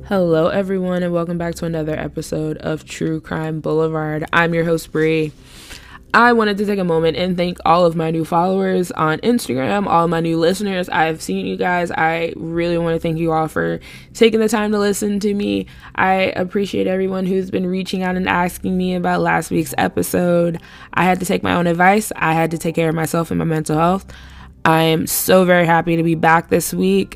Hello, everyone, and welcome back to another episode of True Crime Boulevard. I'm your host, Bree. I wanted to take a moment and thank all of my new followers on Instagram, all my new listeners. I've seen you guys. I really want to thank you all for taking the time to listen to me. I appreciate everyone who's been reaching out and asking me about last week's episode. I had to take my own advice. I had to take care of myself and my mental health. I am so very happy to be back this week.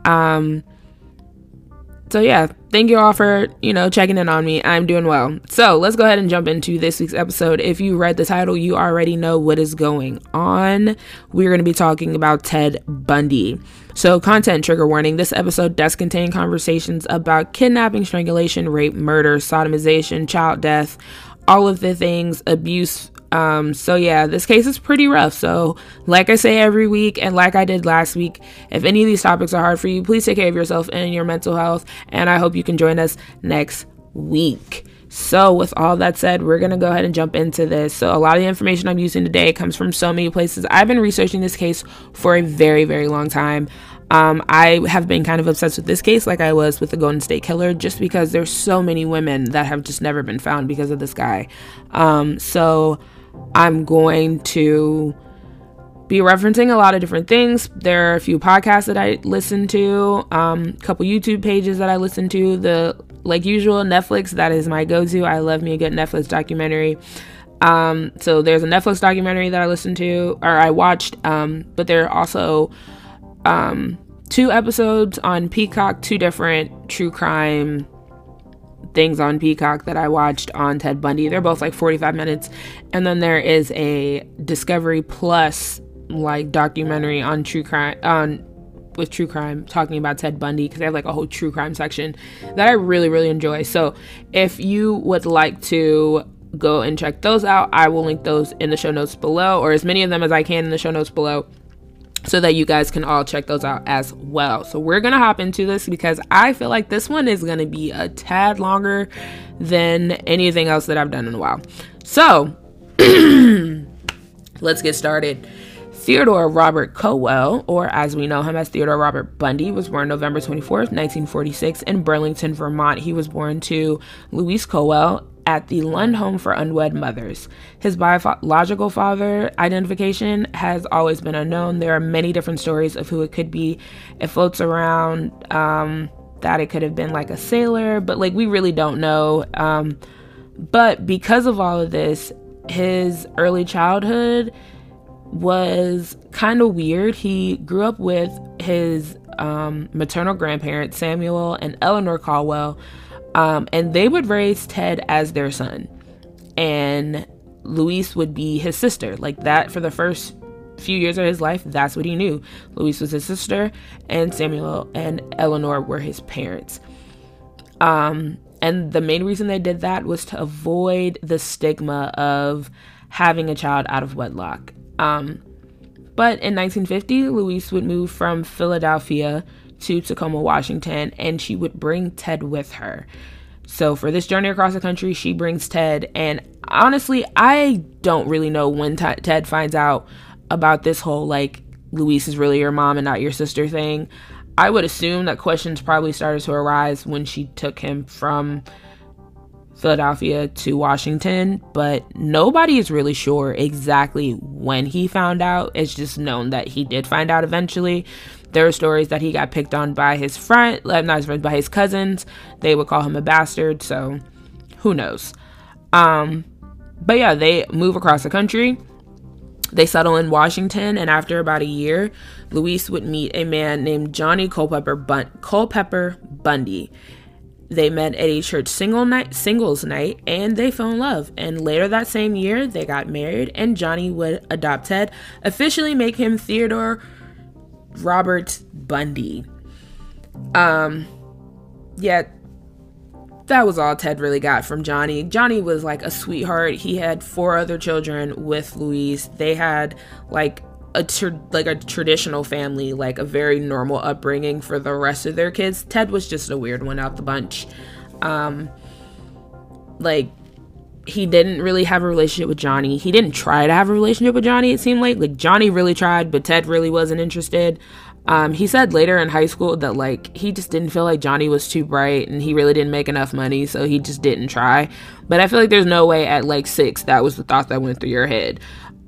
So yeah, thank you all for, checking in on me. I'm doing well. So let's go ahead and jump into this week's episode. If you read the title, you already know what is going on. We're going to be talking about Ted Bundy. So content trigger warning, this episode does contain conversations about kidnapping, strangulation, rape, murder, sodomization, child death, all of the things, abuse. So yeah, this case is pretty rough. So like I say every week, and like I did last week, if any of these topics are hard for you, please take care of yourself and your mental health. And I hope you can join us next week. So with all that said, we're going to go ahead and jump into this. So a lot of the information I'm using today comes from so many places. I've been researching this case for a very, very long time. I have been kind of obsessed with this case like I was with the Golden State Killer, just because there's so many women that have just never been found because of this guy. So I'm going to be referencing a lot of different things. There are a few podcasts that I listen to, a couple YouTube pages that I listen to, like usual Netflix, that is my go-to. I love me a good Netflix documentary. So there's a Netflix documentary that I listened to, or I watched, but there are also 2 episodes on Peacock, 2 different true crime things on Peacock that I watched on Ted Bundy. They're both like 45 minutes. And then there is a Discovery Plus like documentary on true crime, talking about Ted Bundy, because they have like a whole true crime section that I really, really enjoy. So if you would like to go and check those out, I will link those in the show notes below, or as many of them as I can in the show notes below, so that you guys can all check those out as well. So we're going to hop into this because I feel like this one is going to be a tad longer than anything else that I've done in a while. So let's get started. Theodore Robert Cowell, or as we know him as Theodore Robert Bundy, was born November 24th, 1946 in Burlington, Vermont. He was born to Louise Cowell at the Lund Home for Unwed Mothers. His biological father identification has always been unknown. There are many different stories of who it could be. It floats around that it could have been like a sailor, but like we really don't know. But because of all of this, his early childhood was kind of weird. He grew up with his maternal grandparents, Samuel and Eleanor Cowell, and they would raise Ted as their son, and Louise would be his sister. Like that, for the first few years of his life, that's what he knew. Louise was his sister, and Samuel and Eleanor were his parents. And the main reason they did that was to avoid the stigma of having a child out of wedlock. But in 1950, Louise would move from Philadelphia to Tacoma, Washington, and she would bring Ted with her. So for this journey across the country, she brings Ted, and honestly, I don't really know when Ted finds out about this whole, like, Louise is really your mom and not your sister thing. I would assume that questions probably started to arise when she took him from Philadelphia to Washington, but nobody is really sure exactly when he found out. It's just known that he did find out eventually. There are stories that he got picked on by his by his cousins. They would call him a bastard, so who knows. But yeah, they move across the country. They settle in Washington, and after about a year, Louise would meet a man named Johnny Culpepper Bundy. They met at a church singles night, and they fell in love. And later that same year, they got married, and Johnny would adopt Ted, officially make him Theodore Robert Bundy. Yeah, that was all Ted really got from Johnny. Johnny was like a sweetheart. He had 4 other children with Louise. They had like a traditional family, like a very normal upbringing for the rest of their kids. Ted was just a weird one out the bunch. Like he didn't really have a relationship with Johnny. He didn't try to have a relationship with Johnny, it seemed like Johnny really tried, but Ted really wasn't interested. He said later in high school that like he just didn't feel like Johnny was too bright and he really didn't make enough money, so he just didn't try. But I feel like there's no way at like 6 that was the thought that went through your head.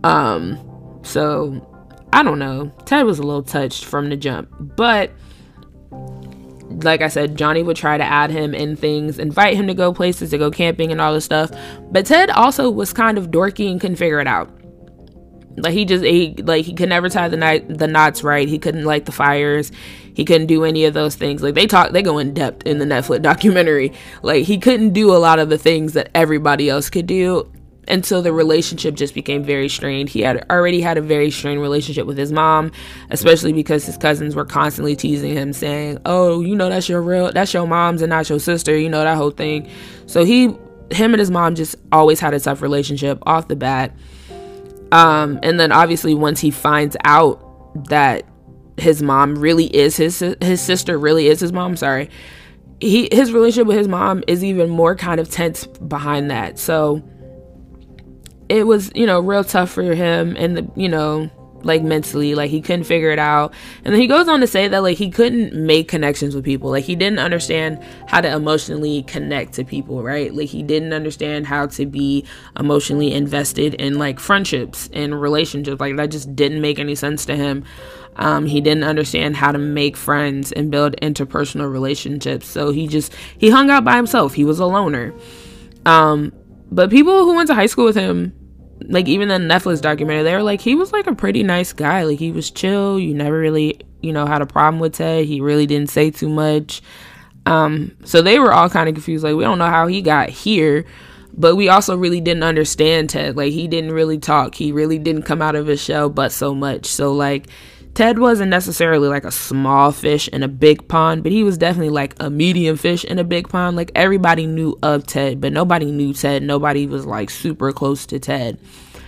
So I don't know. Ted was a little touched from the jump, but like I said, Johnny would try to add him in things, invite him to go places, to go camping and all this stuff. But Ted also was kind of dorky and couldn't figure it out. Like he could never tie the knots right. He couldn't light the fires. He couldn't do any of those things. Like they go in depth in the Netflix documentary. Like he couldn't do a lot of the things that everybody else could do. And so the relationship just became very strained. He had already had a very strained relationship with his mom, especially because his cousins were constantly teasing him, saying, "Oh, you know, that's your mom's and not your sister," you know, that whole thing. So him and his mom just always had a tough relationship off the bat. And then obviously once he finds out that his mom really is his sister really is his mom, his relationship with his mom is even more kind of tense behind that. So it was, real tough for him, and like mentally, like he couldn't figure it out. And then he goes on to say that like he couldn't make connections with people. Like he didn't understand how to emotionally connect to people, right? Like he didn't understand how to be emotionally invested in like friendships and relationships. Like that just didn't make any sense to him. He didn't understand how to make friends and build interpersonal relationships. So he hung out by himself. He was a loner. But people who went to high school with him, like even the Netflix documentary, they were like, he was like a pretty nice guy. Like he was chill. You never really, had a problem with Ted. He really didn't say too much. So they were all kind of confused. Like, we don't know how he got here, but we also really didn't understand Ted. Like he didn't really talk. He really didn't come out of his shell, but so much. So like Ted wasn't necessarily like a small fish in a big pond, but he was definitely like a medium fish in a big pond. Like everybody knew of Ted, but nobody knew Ted. Nobody was like super close to Ted.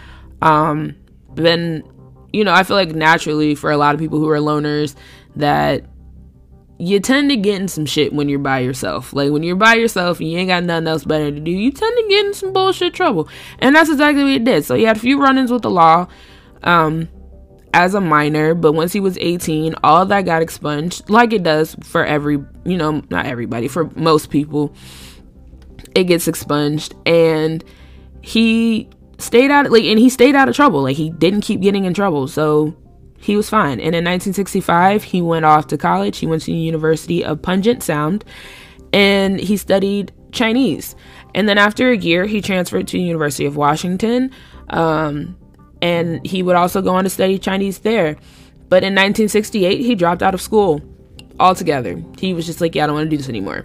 Then, I feel like naturally for a lot of people who are loners that you tend to get in some shit when you're by yourself. Like when you're by yourself and you ain't got nothing else better to do, you tend to get in some bullshit trouble. And that's exactly what he did. So he had a few run-ins with the law, as a minor, but once he was 18, all of that got expunged, like it does for not everybody, for most people, it gets expunged. And he stayed out of trouble. Like he didn't keep getting in trouble, so he was fine. And in 1965, he went off to college. He went to the University of Puget Sound, and he studied Chinese. And then after a year, he transferred to the University of Washington, and he would also go on to study Chinese there. But in 1968, he dropped out of school altogether. He was just like, yeah, I don't want to do this anymore.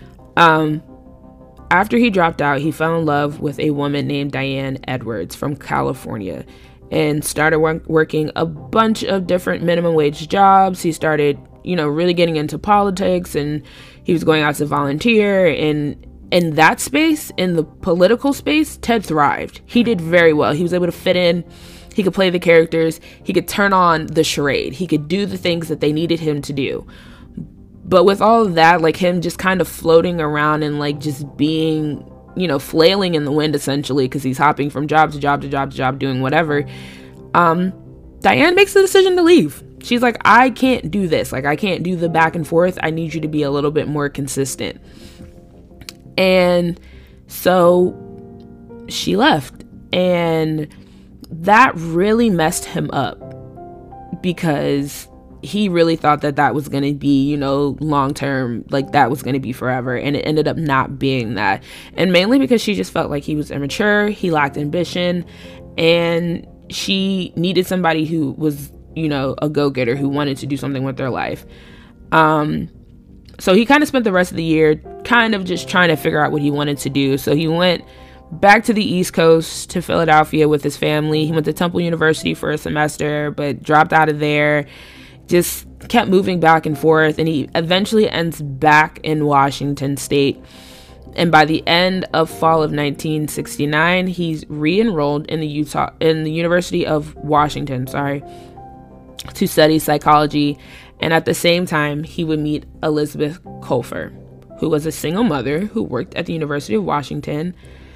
After he dropped out, he fell in love with a woman named Diane Edwards from California and started working a bunch of different minimum wage jobs. He started, really getting into politics, and he was going out to volunteer. And in that space, in the political space, Ted thrived. He did very well. He was able to fit in. He could play the characters. He could turn on the charade. He could do the things that they needed him to do. But with all of that, like him just kind of floating around and like just being, flailing in the wind essentially, because he's hopping from job to job to job to job, doing whatever. Diane makes the decision to leave. She's like, I can't do this. Like, I can't do the back and forth. I need you to be a little bit more consistent. And so she left, and that really messed him up because he really thought that was going to be, long term, like that was going to be forever. And it ended up not being that. And mainly because she just felt like he was immature, he lacked ambition, and she needed somebody who was, a go-getter, who wanted to do something with their life. So he kind of spent the rest of the year kind of just trying to figure out what he wanted to do. So he went back to the East Coast to Philadelphia with his family. He went to Temple University for a semester, but dropped out of there. Just kept moving back and forth, and he eventually ends back in Washington State. And by the end of fall of 1969, he's re-enrolled in the University of Washington, to study psychology. And at the same time, he would meet Elizabeth Colfer, who was a single mother who worked at the University of Washington.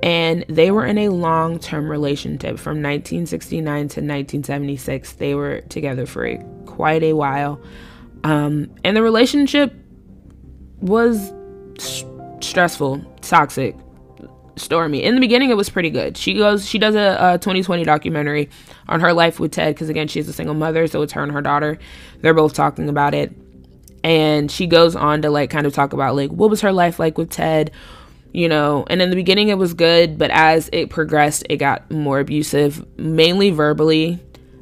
And they were in a long-term relationship from 1969 to 1976. They were together for quite a while. And the relationship was stressful, toxic, stormy. In the beginning, it was pretty good. She does a 2020 documentary on her life with Ted, because again, she's a single mother, so it's her and her daughter. They're both talking about it. And she goes on to like kind of talk about like what was her life like with Ted, you know. And in the beginning it was good, but as it progressed, it got more abusive, mainly verbally.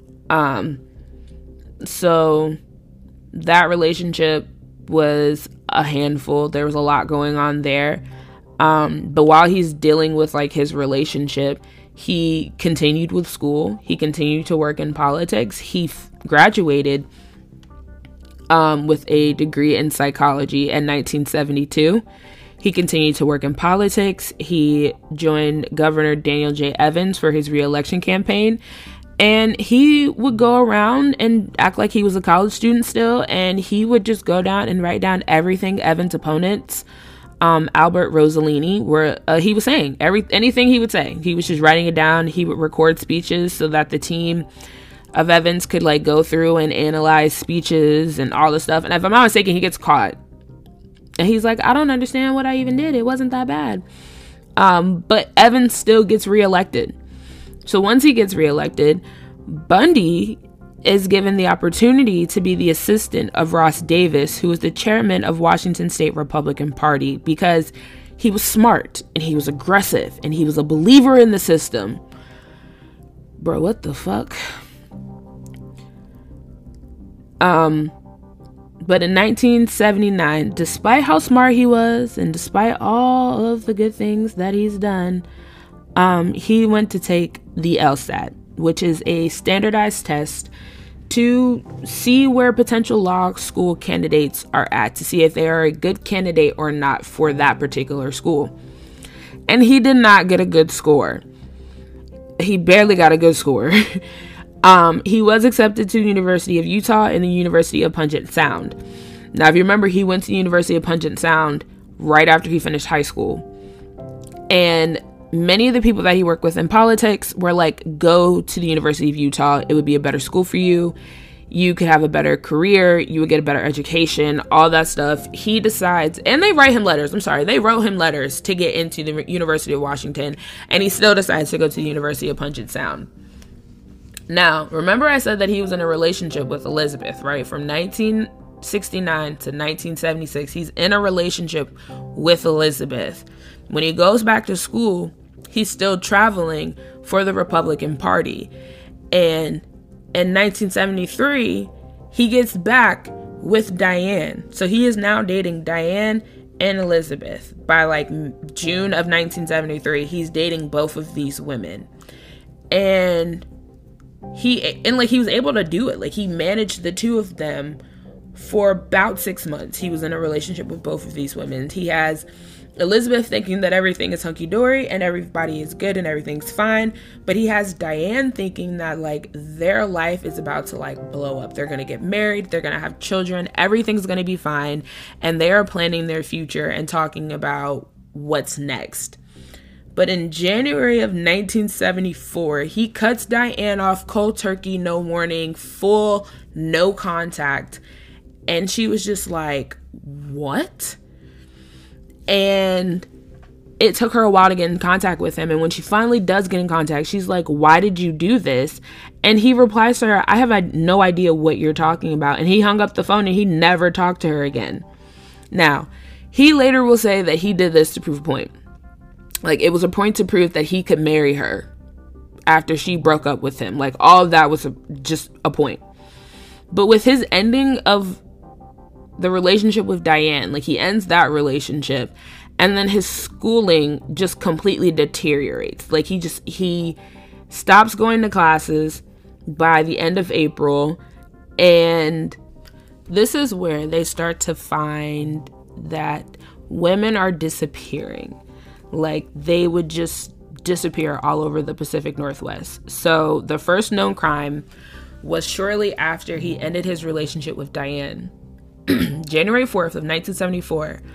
So that relationship was a handful. There was a lot going on there. But while he's dealing with like his relationship, he continued with school. He continued to work in politics. He graduated with a degree in psychology in 1972. He continued to work in politics. He joined Governor Daniel J. Evans for his re-election campaign. And he would go around and act like he was a college student still. And he would just go down and write down everything Evans' opponents, Albert Rossellini, he was saying. Anything he would say. He was just writing it down. He would record speeches so that the team of Evans could like go through and analyze speeches and all this stuff. And if I'm not mistaken, he gets caught. And he's like, I don't understand what I even did. It wasn't that bad. But Evans still gets reelected. So once he gets reelected, Bundy is given the opportunity to be the assistant of Ross Davis, who was the chairman of Washington State Republican Party, because he was smart and he was aggressive and he was a believer in the system. Bro, what the fuck? But in 1979, despite how smart he was and despite all of the good things that he's done, he went to take the LSAT, which is a standardized test to see where potential law school candidates are at, to see if they are a good candidate or not for that particular school. And he did not get a good score. He barely got a good score. He was accepted to the University of Utah and the University of Puget Sound. Now, if you remember, he went to the University of Puget Sound right after he finished high school. And many of the people that he worked with in politics were like, go to the University of Utah. It would be a better school for you. You could have a better career. You would get a better education, all that stuff. He decides, and they write him letters. They wrote him letters to get into the University of Washington. And he still decides to go to the University of Puget Sound. Now, remember I said that he was in a relationship with Elizabeth, right? From 1969 to 1976, he's in a relationship with Elizabeth. When he goes back to school, he's still traveling for the Republican Party. And in 1973, he gets back with Diane. So he is now dating Diane and Elizabeth. By like June of 1973, he's dating both of these women. And he was able to do it. Like, he managed the two of them for about 6 months. He was in a relationship with both of these women. He has Elizabeth thinking that everything is hunky-dory and everybody is good and everything's fine, but he has Diane thinking that like their life is about to like blow up. They're gonna get married, they're gonna have children, everything's gonna be fine, and they are planning their future and talking about what's next. But in January of 1974, he cuts Diane off cold turkey, no warning, full no contact. And she was just like, what? And it took her a while to get in contact with him. And when she finally does get in contact, she's like, why did you do this? And he replies to her, I have no idea what you're talking about. And he hung up the phone and he never talked to her again. Now, he later will say that he did this to prove a point. Like, it was a point to prove that he could marry her after she broke up with him. Like, all of that was just a point. But with his ending of the relationship with Diane, like, he ends that relationship, and then his schooling just completely deteriorates. Like, he stops going to classes by the end of April, and this is where they start to find that women are disappearing. Like, they would just disappear all over the Pacific Northwest. So the first known crime was shortly after he ended his relationship with Diane. January 4th of 1974,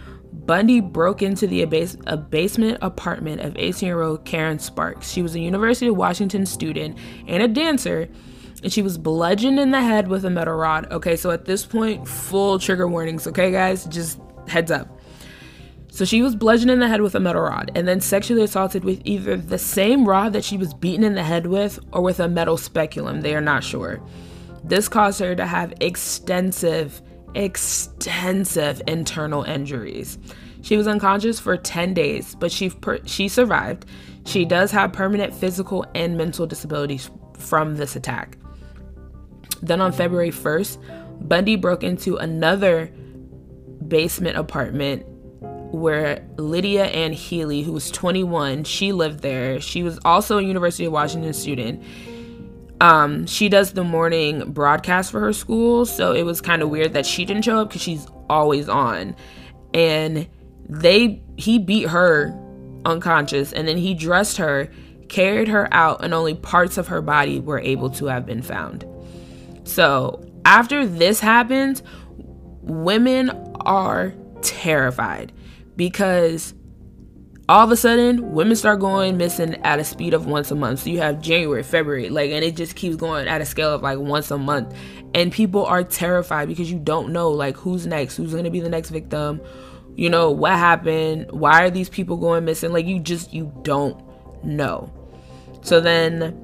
Bundy broke into a basement apartment of 18-year-old Karen Sparks. She was a University of Washington student and a dancer, and she was bludgeoned in the head with a metal rod. Okay, so at this point, full trigger warnings, okay, guys? Just heads up. So she was bludgeoned in the head with a metal rod and then sexually assaulted with either the same rod that she was beaten in the head with or with a metal speculum. They are not sure. This caused her to have extensive internal injuries. She was unconscious for 10 days, but she survived. She does have permanent physical and mental disabilities from this attack. Then on February 1st, Bundy broke into another basement apartment where Lydia Ann Healy, who was 21, she lived there. She was also a University of Washington student. She does the morning broadcast for her school, so it was kind of weird that she didn't show up because she's always on. And he beat her unconscious, and then he dressed her, carried her out, and only parts of her body were able to have been found. So after this happens, women are terrified because all of a sudden women start going missing at a speed of once a month. So you have January, February, and it just keeps going at a scale of once a month, and people are terrified because you don't know who's next, who's going to be the next victim, what happened, why are these people going missing, you don't know. So then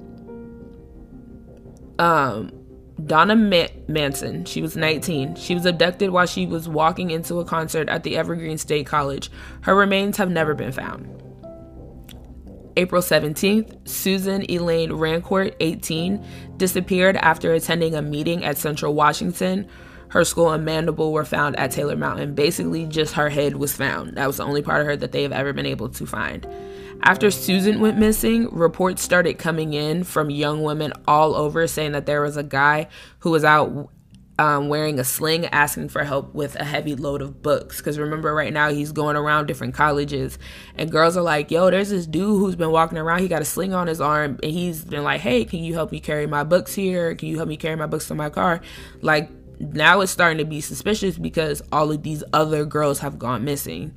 Donna Manson, she was 19. She was abducted while she was walking into a concert at the Evergreen State College. Her remains have never been found. April 17th, Susan Elaine Rancourt, 18, disappeared after attending a meeting at Central Washington. Her skull and mandible were found at Taylor Mountain. Basically, just her head was found. That was the only part of her that they have ever been able to find. After Susan went missing, reports started coming in from young women all over saying that there was a guy who was out wearing a sling asking for help with a heavy load of books. Because remember, right now he's going around different colleges and girls are like, yo, there's this dude who's been walking around. He got a sling on his arm and he's been like, hey, can you help me carry my books here? Can you help me carry my books to my car? Now it's starting to be suspicious because all of these other girls have gone missing.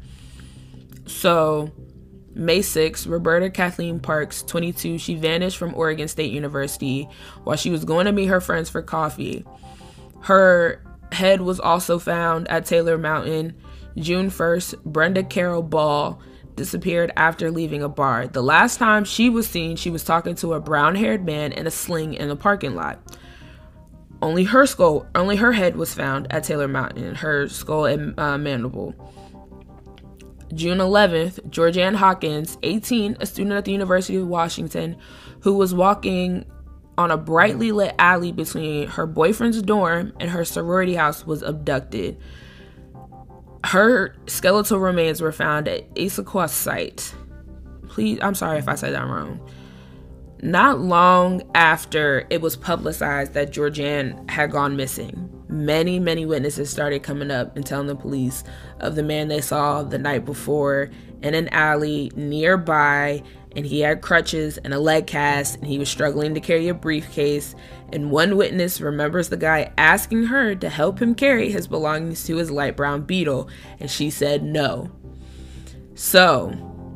So May 6th, Roberta Kathleen Parks, 22, she vanished from Oregon State University while she was going to meet her friends for coffee. Her head was also found at Taylor Mountain. June 1st, Brenda Carol Ball disappeared after leaving a bar. The last time she was seen, she was talking to a brown-haired man in a sling in the parking lot. Only her head was found at Taylor Mountain, her skull and mandible. June 11th, Georgianne Hawkins, 18, a student at the University of Washington, who was walking on a brightly lit alley between her boyfriend's dorm and her sorority house, was abducted. Her skeletal remains were found at Issaquah site. Please, I'm sorry if I said that wrong. Not long after it was publicized that Georgianne had gone missing, many witnesses started coming up and telling the police of the man they saw the night before in an alley nearby, and he had crutches and a leg cast, and he was struggling to carry a briefcase. And one witness remembers the guy asking her to help him carry his belongings to his light brown Beetle, and she said no. So,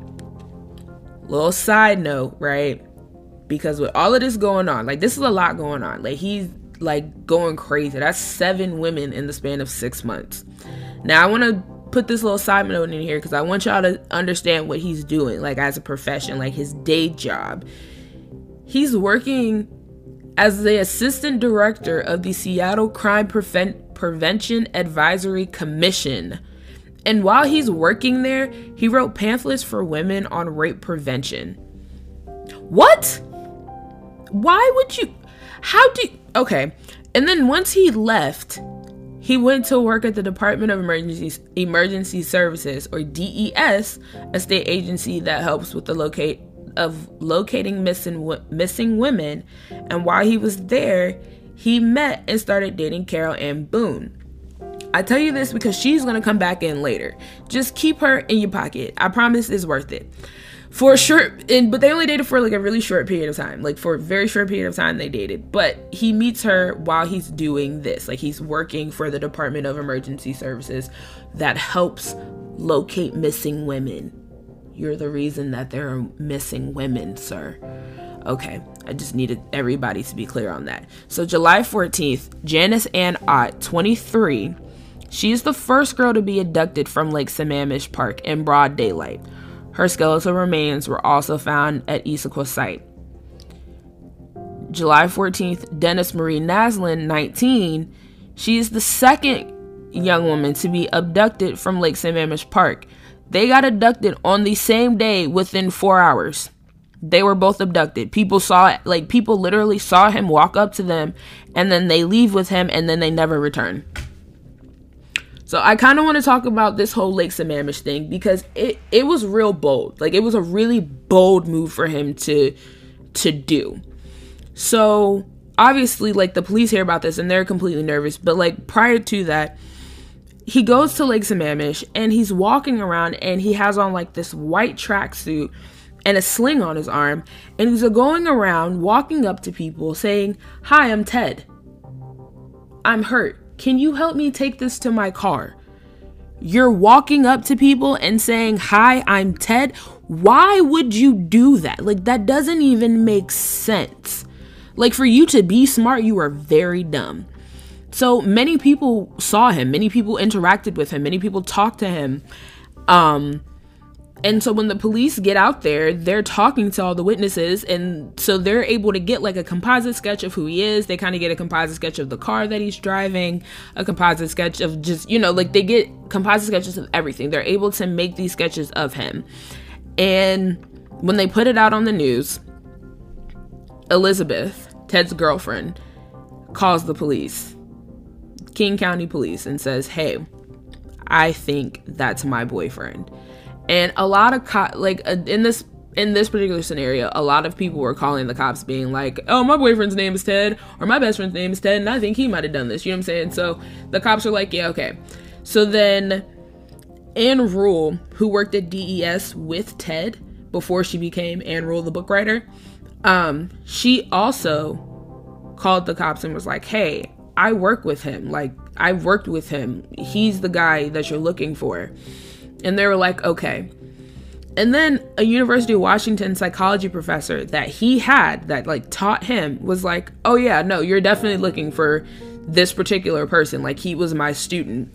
little side note, right? Because with all of this going on, this is a lot going on. He's going crazy. That's 7 women in the span of 6 months. Now, I want to put this little side note in here because I want y'all to understand what he's doing, as a profession, his day job. He's working as the assistant director of the Seattle Crime Prevention Advisory Commission. And while he's working there, he wrote pamphlets for women on rape prevention. What? Why would you? Okay. And then once he left, he went to work at the Department of Emergency Services, or DES, a state agency that helps with the locating missing women. And while he was there, he met and started dating Carol Ann Boone. I tell you this because she's going to come back in later. Just keep her in your pocket. I promise it's worth it. For a short, but they only dated for a really short period of time. For a very short period of time they dated. But he meets her while he's doing this. He's working for the Department of Emergency Services that helps locate missing women. You're the reason that there are missing women, sir. Okay, I just needed everybody to be clear on that. So July 14th, Janice Ann Ott, 23, she's the first girl to be abducted from Lake Sammamish Park in broad daylight. Her skeletal remains were also found at Issaquah site. July 14th, Dennis Marie Naslin, 19, she's the second young woman to be abducted from Lake Sammamish Park. They got abducted on the same day within 4 hours. They were both abducted. People saw it, like people literally saw him walk up to them and then they leave with him and then they never return. So I kind of want to talk about this whole Lake Sammamish thing because it was real bold. Like it was a really bold move for him to do. So obviously like the police hear about this and they're completely nervous. But like prior to that, he goes to Lake Sammamish and he's walking around and he has on like this white tracksuit and a sling on his arm, and he's going around walking up to people saying, "Hi, I'm Ted. I'm hurt. Can you help me take this to my car?" You're walking up to people and saying, "Hi, I'm Ted." Why would you do that? Like, that doesn't even make sense. Like, for you to be smart, you are very dumb. So many people saw him, many people interacted with him, many people talked to him. And so when the police get out there, they're talking to all the witnesses. And so they're able to get like a composite sketch of who he is. They kind of get a composite sketch of the car that he's driving, a composite sketch of just, like they get composite sketches of everything. They're able to make these sketches of him. And when they put it out on the news, Elizabeth, Ted's girlfriend, calls the police, King County Police, and says, "Hey, I think that's my boyfriend." And a lot of in this particular scenario, a lot of people were calling the cops being like, "Oh, my boyfriend's name is Ted," or "My best friend's name is Ted, and I think he might have done this." You know what I'm saying? So the cops are like, "Yeah, okay." So then Anne Rule, who worked at DES with Ted before she became Anne Rule, the book writer, she also called the cops and was like, "Hey, I work with him. Like, I worked with him. He's the guy that you're looking for." And they were like, "Okay." And then a University of Washington psychology professor that he had that like taught him was like, "Oh yeah, no, you're definitely looking for this particular person. Like, he was my student."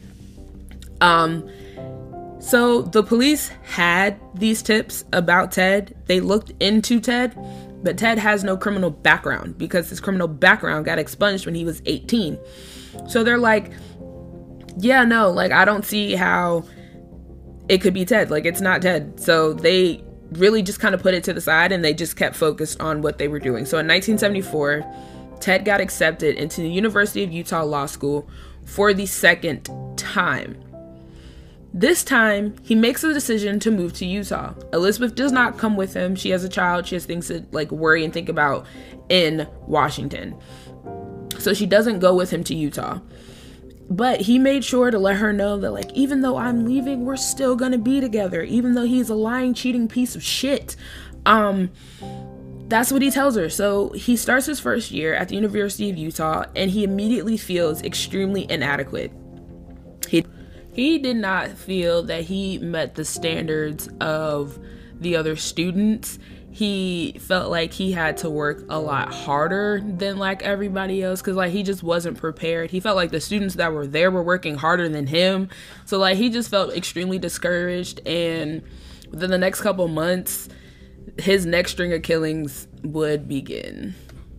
So the police had these tips about Ted. They looked into Ted, but Ted has no criminal background because his criminal background got expunged when he was 18. So they're like, "Yeah, no, like, I don't see how it could be Ted. Like, it's not Ted." So they really just kind of put it to the side and they just kept focused on what they were doing. So in 1974, Ted got accepted into the University of Utah Law School for the second time. This time, he makes a decision to move to Utah. Elizabeth does not come with him. She has a child. She has things to like worry and think about in Washington. So she doesn't go with him to Utah. But he made sure to let her know that, like, even though I'm leaving, we're still gonna be together. Even though he's a lying, cheating piece of shit. That's what he tells her. So he starts his first year at the University of Utah, and he immediately feels extremely inadequate. He did not feel that he met the standards of the other students. He felt like he had to work a lot harder than like everybody else because like he just wasn't prepared. He felt like the students that were there were working harder than him. So like he just felt extremely discouraged, and within the next couple months, his next string of killings would begin.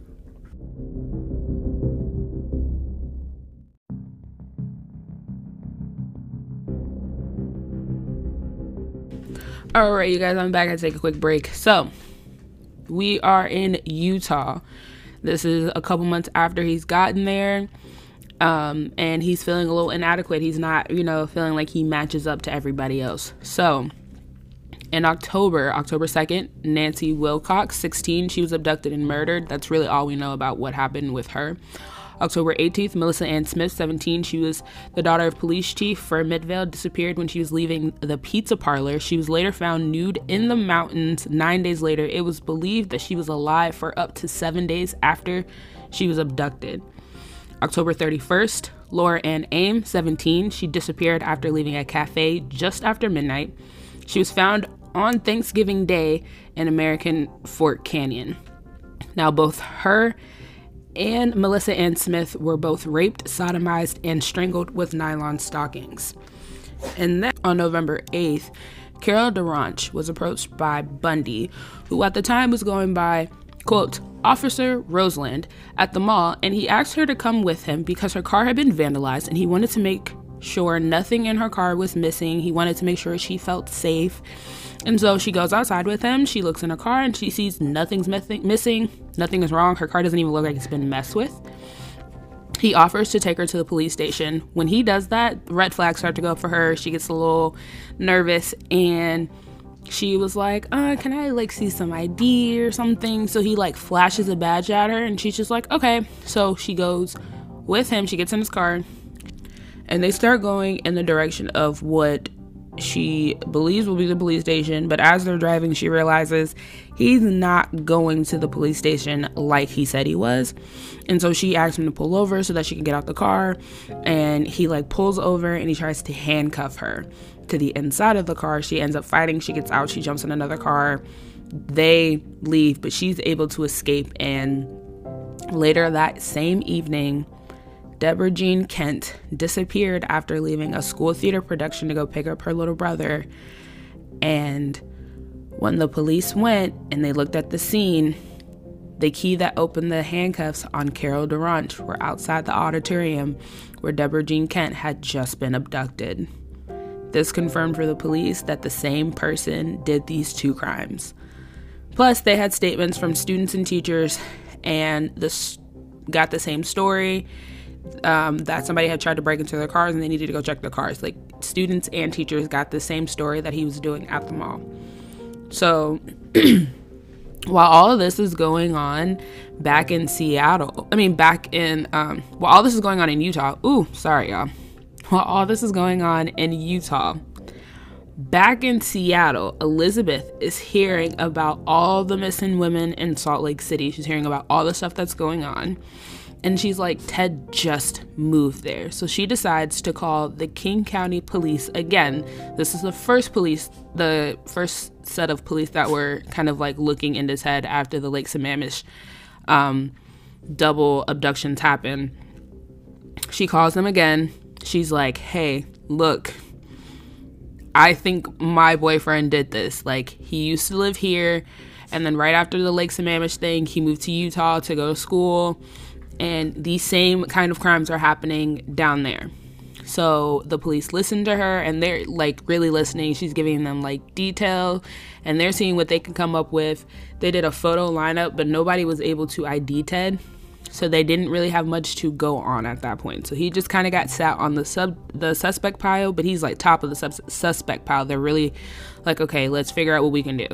All right, you guys, I'm back. I take a quick break. So we are in Utah. This is a couple months after he's gotten there. And he's feeling a little inadequate. He's not, feeling like he matches up to everybody else. So in October 2nd, Nancy Wilcox, 16, she was abducted and murdered. That's really all we know about what happened with her. October 18th, Melissa Ann Smith, 17, she was the daughter of police chief for Midvale, disappeared when she was leaving the pizza parlor. She was later found nude in the mountains 9 days later. It was believed that she was alive for up to 7 days after she was abducted. October 31st, Laura Ann Aim, 17. She disappeared after leaving a cafe just after midnight. She was found on Thanksgiving Day in American Fort Canyon. Now, both her and Melissa Ann Smith were both raped, sodomized, and strangled with nylon stockings. And then on November 8th, Carol DaRonch was approached by Bundy, who at the time was going by, quote, Officer Roseland at the mall, and he asked her to come with him because her car had been vandalized and he wanted to make sure nothing in her car was missing. He wanted to make sure she felt safe. And so she goes outside with him. She looks in her car and she sees nothing's missing. Nothing is wrong. Her car doesn't even look like it's been messed with. He offers to take her to the police station. When he does that, red flags start to go up for her. She gets a little nervous and she was like, can I like see some ID or something? So he like flashes a badge at her and she's just like, okay. So she goes with him. She gets in his car and they start going in the direction of what she believes will be the police station. But as they're driving, she realizes he's not going to the police station like he said he was. And so she asks him to pull over so that she can get out the car. And he like pulls over and he tries to handcuff her to the inside of the car. She ends up fighting. She gets out. She jumps in another car. They leave, but she's able to escape. And later that same evening, Deborah Jean Kent disappeared after leaving a school theater production to go pick up her little brother. And when the police went and they looked at the scene, the key that opened the handcuffs on Carol DaRonch were outside the auditorium where Deborah Jean Kent had just been abducted. This confirmed for the police that the same person did these two crimes. Plus, they had statements from students and teachers and got the same story. That somebody had tried to break into their cars and they needed to go check their cars. Like, students and teachers got the same story that he was doing at the mall. So while all of this is going on back in Seattle, while all this is going on in Utah, while all this is going on in Utah, back in Seattle, Elizabeth is hearing about all the missing women in Salt Lake City. She's hearing about all the stuff that's going on. And she's like, Ted just moved there. So she decides to call the King County Police again. This is the first set of police that were kind of like looking into Ted after the Lake Sammamish double abductions happened. She calls them again. She's like, hey, look, I think my boyfriend did this. Like, he used to live here. And then right after the Lake Sammamish thing, he moved to Utah to go to school. And these same kind of crimes are happening down there. So the police listen to her and they're like really listening. She's giving them like detail and they're seeing what they can come up with. They did a photo lineup, but nobody was able to ID Ted. So they didn't really have much to go on at that point. So he just kind of got sat on the suspect pile, but he's like top of the suspect pile. They're really like, okay, let's figure out what we can do.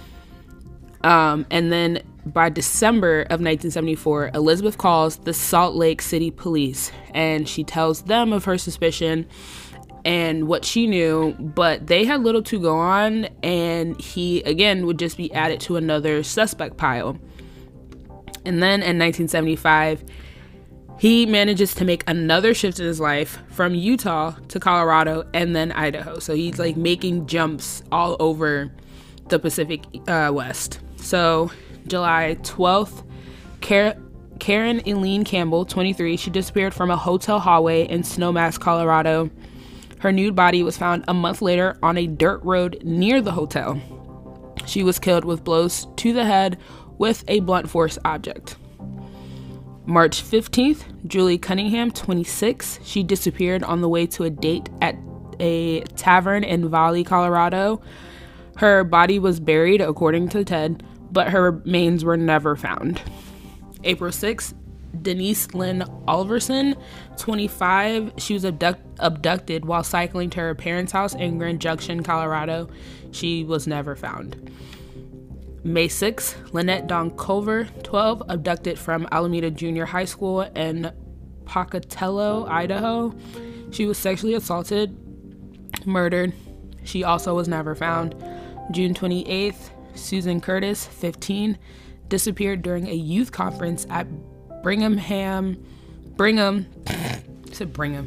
And then by December of 1974, Elizabeth calls the Salt Lake City Police and she tells them of her suspicion and what she knew, but they had little to go on and he again would just be added to another suspect pile. And then in 1975, he manages to make another shift in his life from Utah to Colorado and then Idaho. So he's like making jumps all over the Pacific West. So July 12th, Karen Eileen Campbell, 23, she disappeared from a hotel hallway in Snowmass, Colorado. Her nude body was found a month later on a dirt road near the hotel. She was killed with blows to the head with a blunt force object. March 15th, Julie Cunningham, 26, she disappeared on the way to a date at a tavern in Valle, Colorado. Her body was buried, according to Ted, but her remains were never found. April 6th, Denise Lynn Alverson, 25, she was abducted while cycling to her parents' house in Grand Junction, Colorado. She was never found. May 6th, Lynette Dawn Culver, 12, abducted from Alameda Junior High School in Pocatello, Idaho. She was sexually assaulted, murdered. She also was never found. June 28th, Susan Curtis, 15, disappeared during a youth conference at Brigham to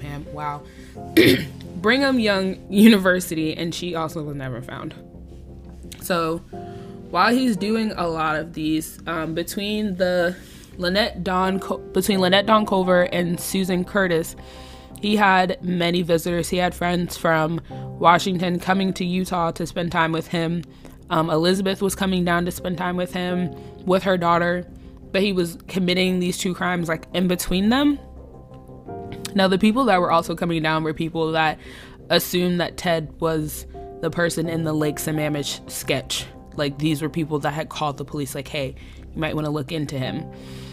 Brigham Young University, and she also was never found. So while he's doing a lot of these, between Lynette Dawn Culver and Susan Curtis, he had many visitors. He had friends from Washington coming to Utah to spend time with him. Elizabeth was coming down to spend time with him, with her daughter, but he was committing these two crimes like in between them. Now, the people that were also coming down were people that assumed that Ted was the person in the Lake Sammamish sketch. Like, these were people that had called the police like, hey, you might want to look into him.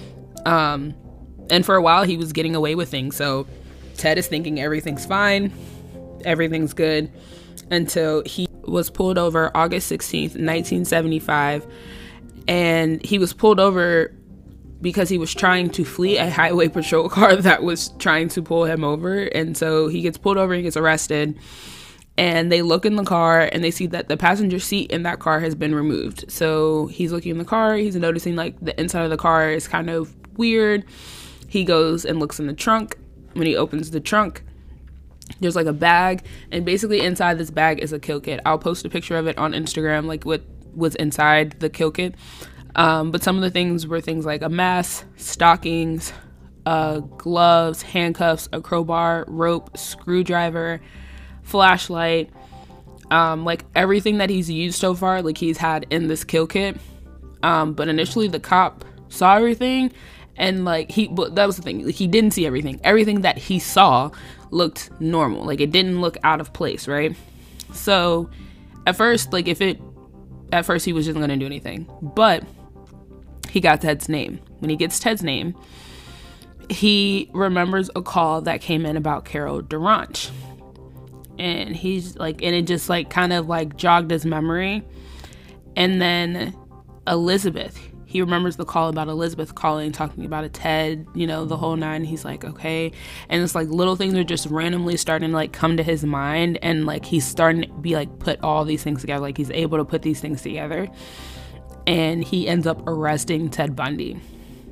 And for a while he was getting away with things. So Ted is thinking everything's fine, everything's good, until he was pulled over August 16th, 1975. And he was pulled over because he was trying to flee a highway patrol car that was trying to pull him over. And so he gets pulled over, he gets arrested, and they look in the car and they see that the passenger seat in that car has been removed. So he's looking in the car, he's noticing like the inside of the car is kind of weird. He goes and looks in the trunk. When he opens the trunk, there's like a bag, and basically inside this bag is a kill kit. I'll post a picture of it on Instagram, like what was inside the kill kit. But some of the things were things like a mask, stockings, gloves, handcuffs, a crowbar, rope, screwdriver, flashlight, like everything that he's used so far, like he's had in this kill kit. But initially the cop saw everything, and like that was the thing, like, he didn't see everything. Everything that he saw looked normal, like it didn't look out of place, right? So at first he was just gonna do anything, but he got Ted's name. When he gets Ted's name, he remembers a call that came in about Carol DaRonch. And he's like, and it just like kind of like jogged his memory. And then Elizabeth, he remembers the call about Elizabeth calling, talking about a Ted, you know, the whole nine. He's like, okay. And it's like little things are just randomly starting to like come to his mind. And like he's starting to be like, put all these things together. Like he's able to put these things together. And he ends up arresting Ted Bundy.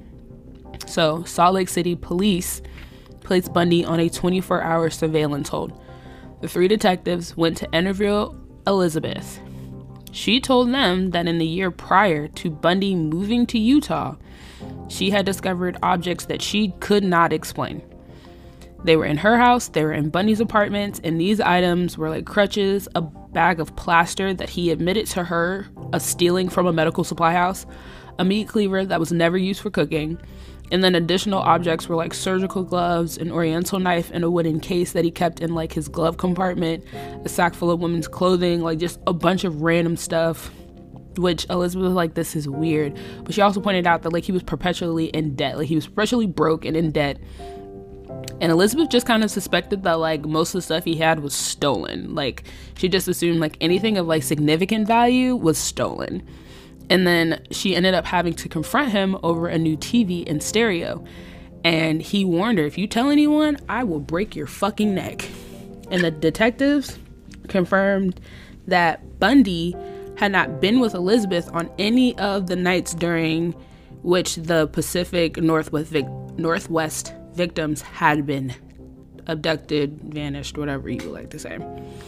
So Salt Lake City police placed Bundy on a 24-hour surveillance hold. The three detectives went to interview Elizabeth. She told them that in the year prior to Bundy moving to Utah, she had discovered objects that she could not explain. They were in her house, they were in Bundy's apartment, and these items were like crutches, a bag of plaster that he admitted to her stealing from a medical supply house, a meat cleaver that was never used for cooking, and then additional objects were like surgical gloves, an oriental knife in a wooden case that he kept in like his glove compartment, a sack full of women's clothing, like just a bunch of random stuff, which Elizabeth was like, this is weird. But she also pointed out that like he was perpetually in debt, like he was perpetually broke and in debt. And Elizabeth just kind of suspected that like most of the stuff he had was stolen. Like she just assumed like anything of like significant value was stolen. And then she ended up having to confront him over a new TV and stereo. And he warned her, if you tell anyone, I will break your fucking neck. And the detectives confirmed that Bundy had not been with Elizabeth on any of the nights during which the Pacific Northwest victims had been abducted, vanished, whatever you would like to say.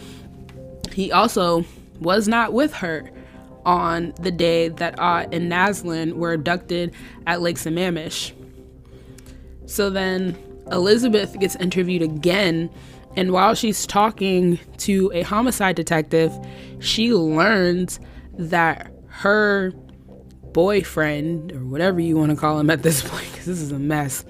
He also was not with her on the day that Ott and Naslin were abducted at Lake Sammamish. So then Elizabeth gets interviewed again, and while she's talking to a homicide detective, she learns that her boyfriend, or whatever you want to call him at this point, because this is a mess,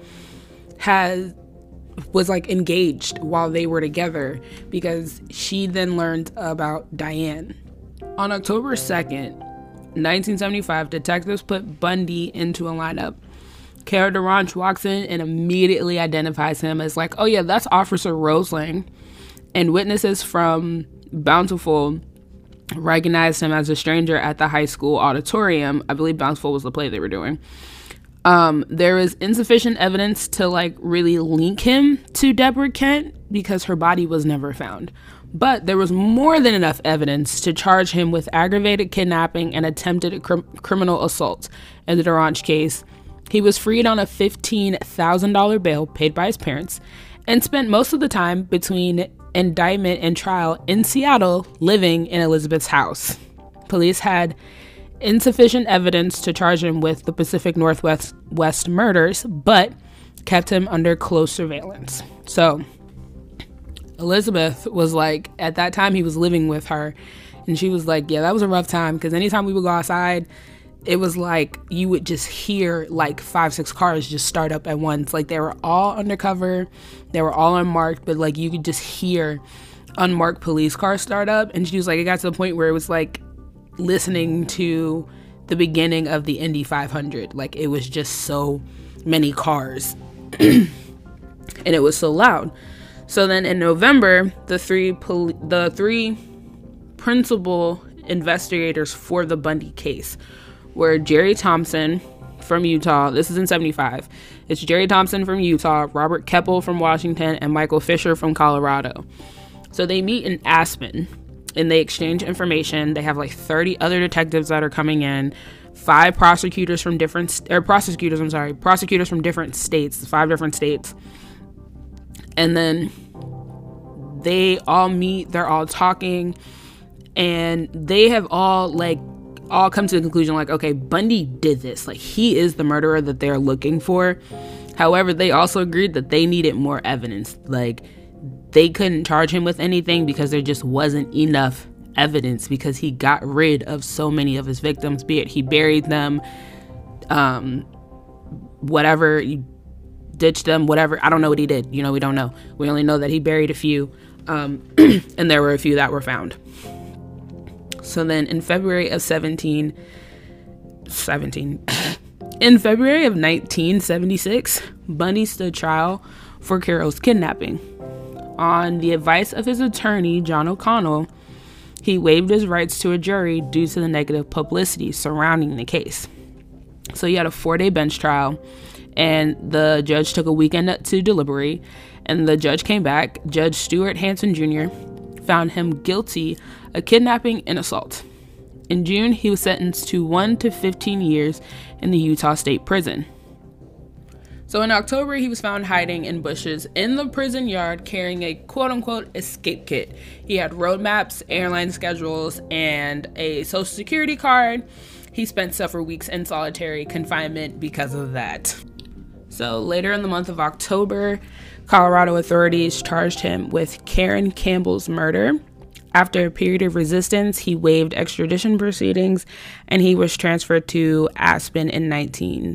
was like engaged while they were together, because she then learned about Diane. On October 2nd, 1975, detectives put Bundy into a lineup. Carol DaRonch walks in and immediately identifies him as like, oh yeah, that's Officer Roseling. And witnesses from Bountiful recognized him as a stranger at the high school auditorium. I believe Bountiful was the play they were doing. There is insufficient evidence to like really link him to Deborah Kent because her body was never found. But there was more than enough evidence to charge him with aggravated kidnapping and attempted criminal assault. In the DaRonch case, he was freed on a $15,000 bail paid by his parents, and spent most of the time between indictment and trial in Seattle, living in Elizabeth's house. Police had insufficient evidence to charge him with the Pacific Northwest murders, but kept him under close surveillance. So Elizabeth was like, at that time he was living with her, and she was like, yeah, that was a rough time, because anytime we would go outside, it was like you would just hear like 5-6 cars just start up at once. Like, they were all undercover, they were all unmarked, but like you could just hear unmarked police cars start up. And she was like, it got to the point where it was like listening to the beginning of the Indy 500. Like, it was just so many cars and it was so loud. So then in November, the three principal investigators for the Bundy case were Jerry Thompson from Utah. This is in 75. It's Jerry Thompson from Utah, Robert Keppel from Washington, and Michael Fisher from Colorado. So they meet in Aspen and they exchange information. They have like 30 other detectives that are coming in, prosecutors from different states, 5 different states. And then they all meet, they're all talking, and they have all come to the conclusion, like, okay, Bundy did this. Like, he is the murderer that they're looking for. However, they also agreed that they needed more evidence. Like, they couldn't charge him with anything because there just wasn't enough evidence, because he got rid of so many of his victims, be it he buried them, whatever, he ditched them, whatever. I don't know what he did. We don't know. We only know that he buried a few, and there were a few that were found. So then in February of 1976, Bundy stood trial for Carol's kidnapping. On the advice of his attorney, John O'Connell, he waived his rights to a jury due to the negative publicity surrounding the case. So he had a 4-day bench trial, and the judge took a weekend to deliberate, and the judge came back. Judge Stuart Hanson Jr. found him guilty of kidnapping and assault. In June, he was sentenced to 1 to 15 years in the Utah State Prison. So in October, he was found hiding in bushes in the prison yard carrying a quote-unquote escape kit. He had road maps, airline schedules, and a social security card. He spent several weeks in solitary confinement because of that. So later in the month of October, Colorado authorities charged him with Karen Campbell's murder. After a period of resistance, he waived extradition proceedings, and he was transferred to Aspen in January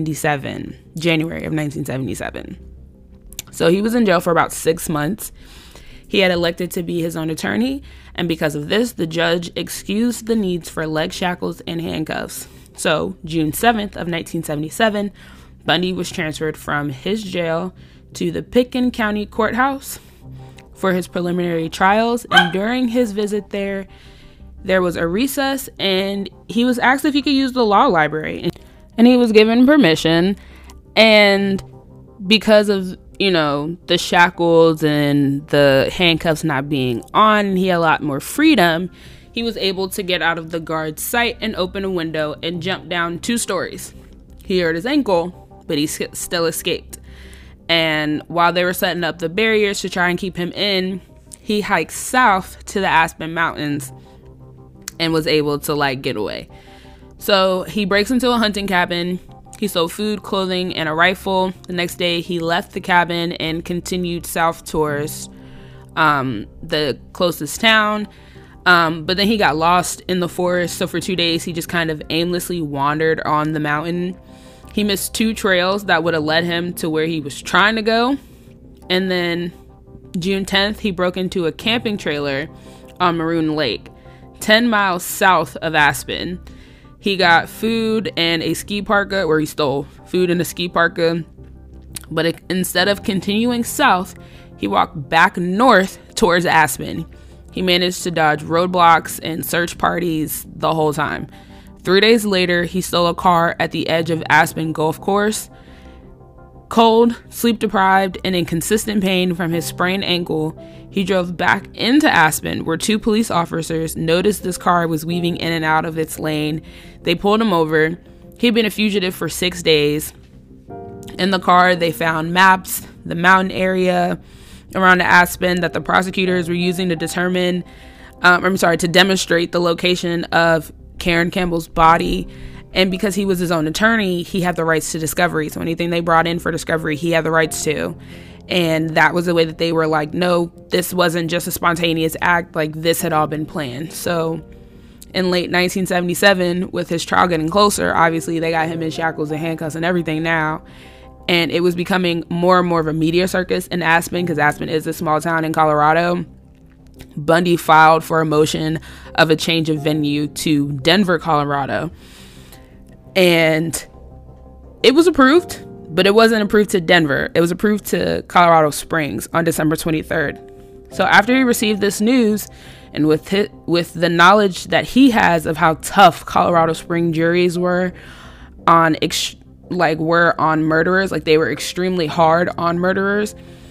of 1977. So he was in jail for about 6 months. He had elected to be his own attorney, and because of this, the judge excused the needs for leg shackles and handcuffs. So June 7th of 1977, Bundy was transferred from his jail to the Pitkin County Courthouse for his preliminary trials, and during his visit there was a recess, and he was asked if he could use the law library, and he was given permission. And because of the shackles and the handcuffs not being on, he had a lot more freedom. He was able to get out of the guard's sight and open a window and jump down 2 stories. He hurt his ankle, but he still escaped. And while they were setting up the barriers to try and keep him in, he hiked south to the Aspen Mountains and was able to get away. So he breaks into a hunting cabin. He stole food, clothing, and a rifle. The next day, he left the cabin and continued south towards the closest town. But then he got lost in the forest. So for 2 days, he just kind of aimlessly wandered on the mountain. He missed 2 trails that would have led him to where he was trying to go. And then June 10th, he broke into a camping trailer on Maroon Lake, 10 miles south of Aspen. He got food and a ski parka, or he stole food and a ski parka. But instead of continuing south, he walked back north towards Aspen. He managed to dodge roadblocks and search parties the whole time. 3 days later, he stole a car at the edge of Aspen Golf Course. Cold, sleep-deprived, and in consistent pain from his sprained ankle, he drove back into Aspen, where 2 police officers noticed this car was weaving in and out of its lane. They pulled him over. He'd been a fugitive for 6 days. In the car, they found maps, the mountain area around Aspen that the prosecutors were using to to demonstrate the location of Karen Campbell's body. And because he was his own attorney, he had the rights to discovery. So anything they brought in for discovery, he had the rights to. And that was the way that they were like, no, this wasn't just a spontaneous act. Like, this had all been planned. So in late 1977, with his trial getting closer, obviously they got him in shackles and handcuffs and everything now. And it was becoming more and more of a media circus in Aspen, because Aspen is a small town in Colorado. Bundy filed for a motion of a change of venue to Denver, Colorado. And it was approved, but it wasn't approved to Denver. It was approved to Colorado Springs on December 23rd. So after he received this news, and with the knowledge that he has of how tough Colorado Spring juries were on murderers, like they were extremely hard on murderers,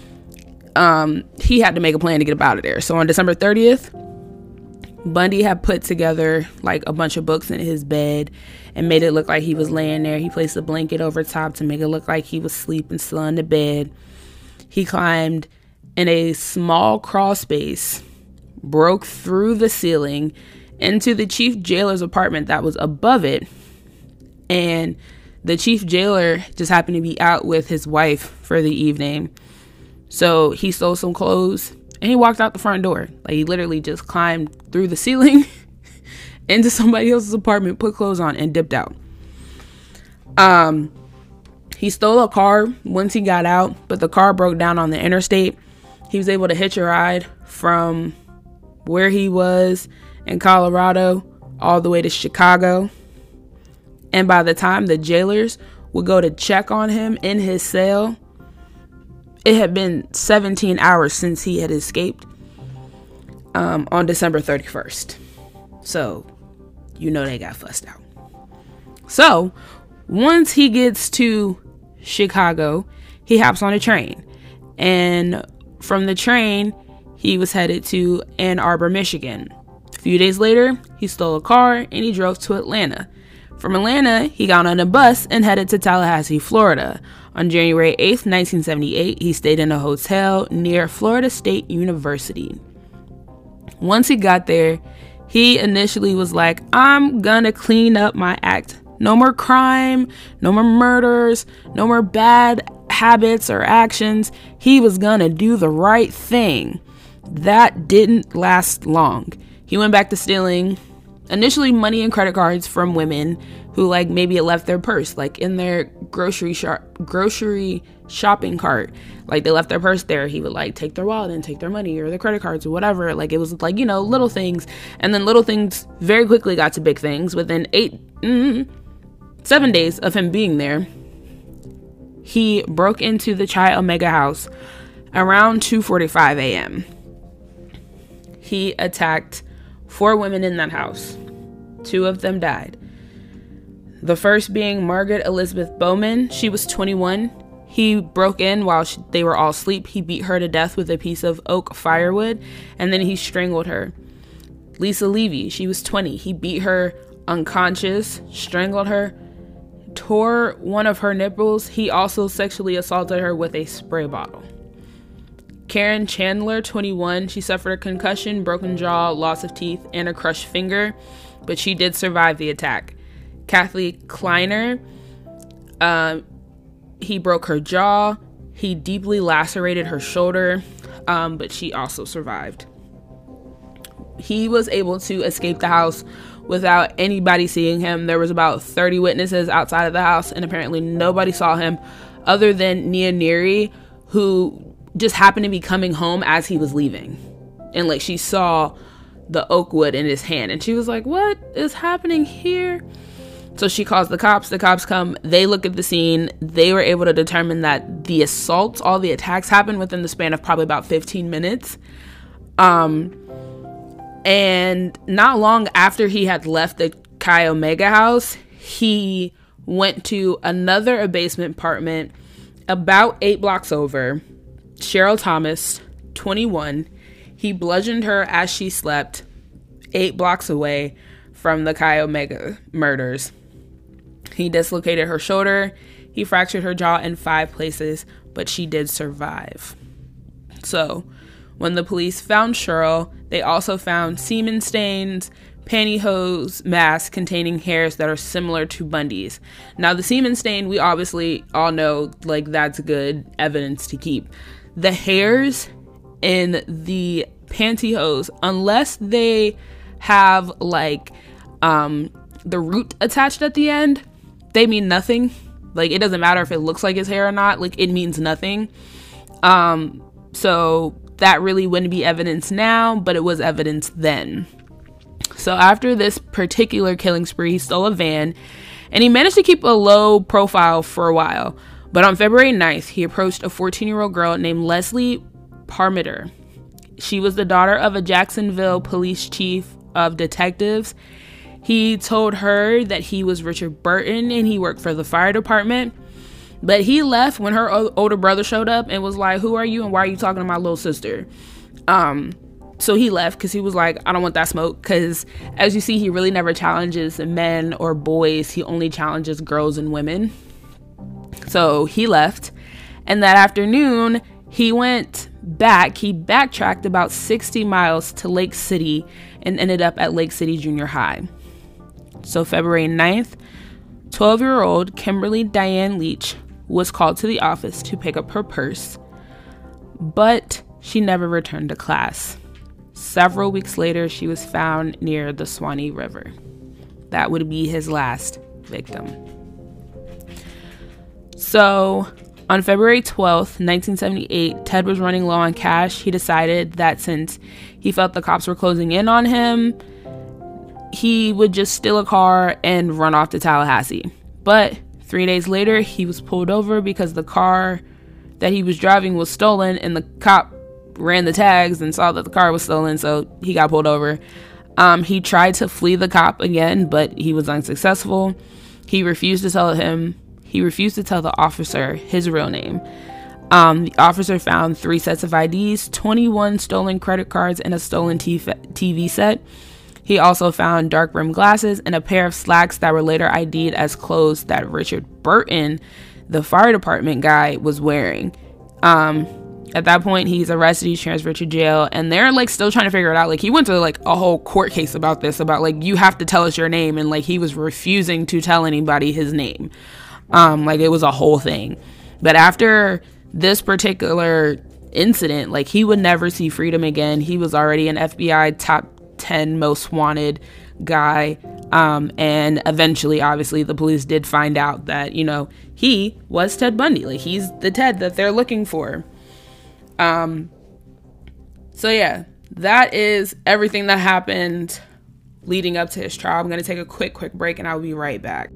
he had to make a plan to get him out of there. So on December 30th, Bundy had put together like a bunch of books in his bed and made it look like he was laying there. He placed a blanket over top to make it look like he was sleeping still in the bed. He climbed in a small crawl space, broke through the ceiling into the chief jailer's apartment that was above it. And the chief jailer just happened to be out with his wife for the evening. So he stole some clothes and he walked out the front door. Like, he literally just climbed through the ceiling into somebody else's apartment, put clothes on, and dipped out. He stole a car once he got out, but the car broke down on the interstate. He was able to hitch a ride from where he was in Colorado all the way to Chicago. And by the time the jailers would go to check on him in his cell, it had been 17 hours since he had escaped on December 31st. So, you know they got fussed out. So, once he gets to Chicago, he hops on a train. And from the train, he was headed to Ann Arbor, Michigan. A few days later, he stole a car and he drove to Atlanta. From Atlanta, he got on a bus and headed to Tallahassee, Florida. On January 8th, 1978, he stayed in a hotel near Florida State University. Once he got there, he initially was like, I'm gonna clean up my act. No more crime, no more murders, no more bad habits or actions. He was gonna do the right thing. That didn't last long. He went back to stealing initially money and credit cards from women who like maybe had left their purse like in their grocery shopping cart. Like they left their purse there. He would like take their wallet and take their money or their credit cards or whatever. Like it was like, you know, little things. And then little things very quickly got to big things. Within 7 days of him being there, he broke into the Chi Omega house around 2:45 a.m. He attacked 4 women in that house. 2 of them died. The first being Margaret Elizabeth Bowman. She was 21. He broke in while they were all asleep. He beat her to death with a piece of oak firewood, and then he strangled her. Lisa Levy, she was 20. He beat her unconscious, strangled her, tore one of her nipples. He also sexually assaulted her with a spray bottle. Karen Chandler, 21, she suffered a concussion, broken jaw, loss of teeth, and a crushed finger, but she did survive the attack. Kathy Kleiner, he broke her jaw, he deeply lacerated her shoulder, but she also survived. He was able to escape the house without anybody seeing him. There was about 30 witnesses outside of the house, and apparently nobody saw him other than Nia Neary, who just happened to be coming home as he was leaving. And like she saw the oak wood in his hand and she was like, what is happening here? So she calls the cops. The cops come, they look at the scene. They were able to determine that the assaults, all the attacks happened within the span of probably about 15 minutes. And not long after he had left the Chi Omega house, he went to another abasement apartment about 8 blocks over. Cheryl Thomas, 21. He bludgeoned her as she slept 8 blocks away from the Chi Omega murders. He dislocated her shoulder. He fractured her jaw in 5 places, but she did survive. So when the police found Cheryl, they also found semen stains, pantyhose masks containing hairs that are similar to Bundy's. Now, the semen stain, we obviously all know, like, that's good evidence to keep. The hairs in the pantyhose, unless they have, like, the root attached at the end, they mean nothing. Like, it doesn't matter if it looks like his hair or not. Like, it means nothing. So that really wouldn't be evidence now, but it was evidence then. So after this particular killing spree, he stole a van, and he managed to keep a low profile for a while. But on February 9th, he approached a 14-year-old girl named Leslie Parmiter. She was the daughter of a Jacksonville police chief of detectives. He told her that he was Richard Burton and he worked for the fire department. But he left when her older brother showed up and was like, "Who are you and why are you talking to my little sister?" So he left because he was like, "I don't want that smoke." Because as you see, he really never challenges men or boys. He only challenges girls and women. So he left. And that afternoon, he went back. He backtracked about 60 miles to Lake City and ended up at Lake City Junior High. So February 9th, 12-year-old Kimberly Diane Leach was called to the office to pick up her purse, but she never returned to class. Several weeks later, she was found near the Swanee River. That would be his last victim. So on February 12th, 1978, Ted was running low on cash. He decided that since he felt the cops were closing in on him, he would just steal a car and run off to Tallahassee. But 3 days later, he was pulled over because the car that he was driving was stolen, and the cop ran the tags and saw that the car was stolen, so he got pulled over. He tried to flee the cop again, but he was unsuccessful. He refused to tell the officer his real name. The officer found 3 sets of IDs, 21 stolen credit cards, and a stolen TV set. He also found dark rimmed glasses and a pair of slacks that were later ID'd as clothes that Richard Burton, the fire department guy, was wearing. At that point, he's arrested, he's transferred to jail, and they're like still trying to figure it out. Like, he went to like a whole court case about this, about like, you have to tell us your name, and like he was refusing to tell anybody his name. Like, it was a whole thing. But after this particular incident, like, he would never see freedom again. He was already an FBI top 10 most wanted guy, and eventually, obviously, the police did find out that, you know, he was Ted Bundy. Like, he's the Ted that they're looking for. So yeah, that is everything that happened leading up to his trial. I'm going to take a quick break and I'll be right back.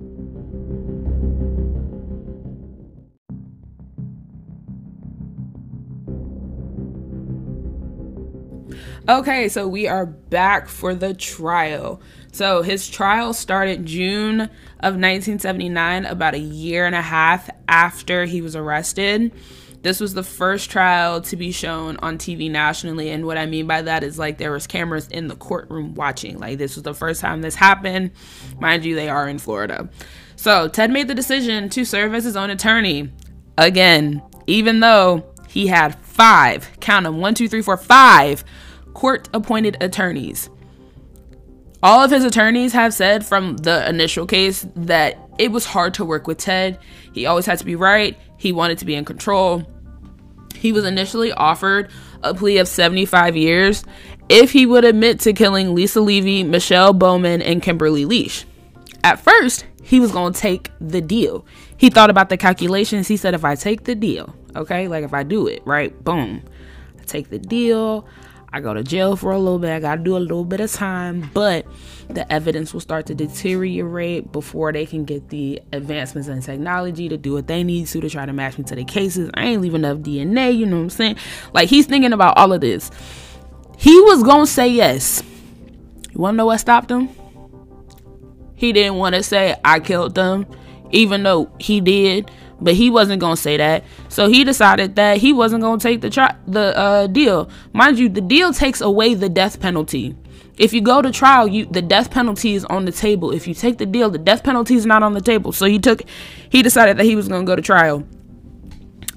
Okay, so we are back for the trial. So his trial started June of 1979, about a year and a half after he was arrested. This was the first trial to be shown on TV nationally, and what I mean by that is like there was cameras in the courtroom watching. Like, this was the first time this happened. Mind you, they are in Florida. So Ted made the decision to serve as his own attorney again, even though he had 5, count them, 1, 2, 3, 4, 5 court-appointed attorneys. All of his attorneys have said from the initial case that it was hard to work with Ted. He always had to be right. He wanted to be in control. He was initially offered a plea of 75 years if he would admit to killing Lisa Levy, Michelle Bowman, and Kimberly Leach. At first, he was going to take the deal. He thought about the calculations. He said, if I take the deal, okay, like if I do it, right, boom, I take the deal, I go to jail for a little bit, I gotta do a little bit of time, but the evidence will start to deteriorate before they can get the advancements in technology to do what they need to try to match me to the cases. I ain't leaving enough DNA, you know what I'm saying? Like, he's thinking about all of this. He was gonna say yes. You wanna know what stopped him? He didn't want to say I killed them, even though he did, but he wasn't going to say that. So he decided that he wasn't going to take the deal. Mind you, the deal takes away the death penalty. If you go to trial, the death penalty is on the table. If you take the deal, the death penalty is not on the table. So he decided that he was going to go to trial.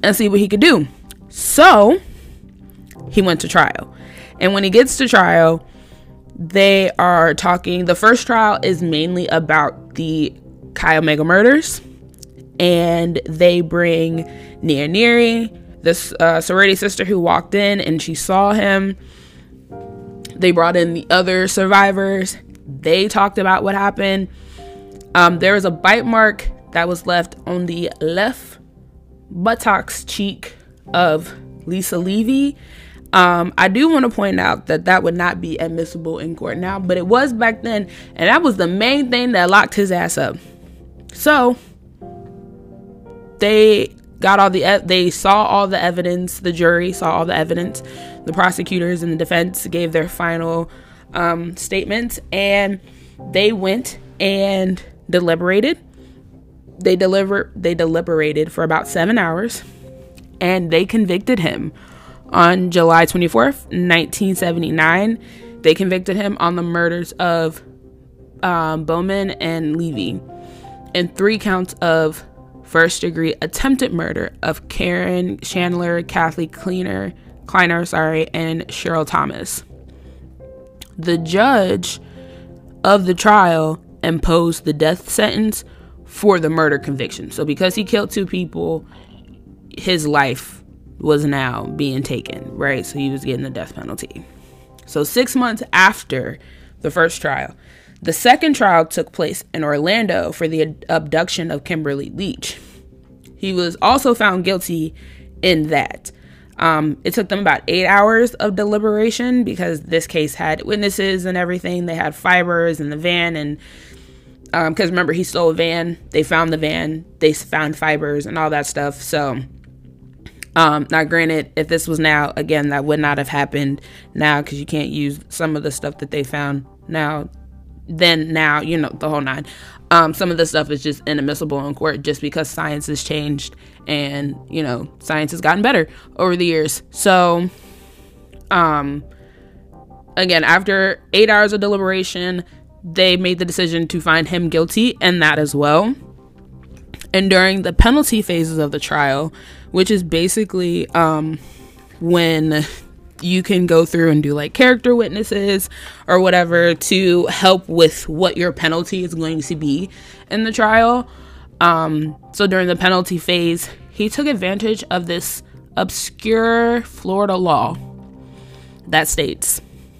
and see what he could do. So he went to trial. And when he gets to trial, they are talking. The first trial is mainly about the Chi Omega murders. And they bring Nia Neary, this sorority sister who walked in and she saw him. They brought in the other survivors. They talked about what happened. There was a bite mark that was left on the left buttocks cheek of Lisa Levy. I do want to point out that would not be admissible in court now, but it was back then, and that was the main thing that locked his ass up. So they saw all the evidence. The jury saw all the evidence. The prosecutors and the defense gave their final statements, and they went and deliberated. They deliberated for about 7 hours, and they convicted him on July 24th, 1979. They convicted him on the murders of Bowman and Levy, and 3 counts of first-degree attempted murder of Karen Chandler, Kathy Kleiner, and Cheryl Thomas. The judge of the trial imposed the death sentence for the murder conviction. So because he killed 2 people, his life was now being taken, right? So he was getting the death penalty. So 6 months after the first trial, the second trial took place in Orlando for the abduction of Kimberly Leach. He was also found guilty in that. It took them about 8 hours of deliberation because this case had witnesses and everything. They had fibers in the van, and because remember, he stole a van. They found the van. They found fibers and all that stuff. So now granted, if this was now, again, that would not have happened now because you can't use some of the stuff that they found now, the whole nine. Some of the stuff is just inadmissible in court just because science has changed and, science has gotten better over the years. So, again, after 8 hours of deliberation, they made the decision to find him guilty in that as well. And during the penalty phases of the trial, which is basically when you can go through and do like character witnesses or whatever to help with what your penalty is going to be in the trial. So during the penalty phase, he took advantage of this obscure Florida law that states,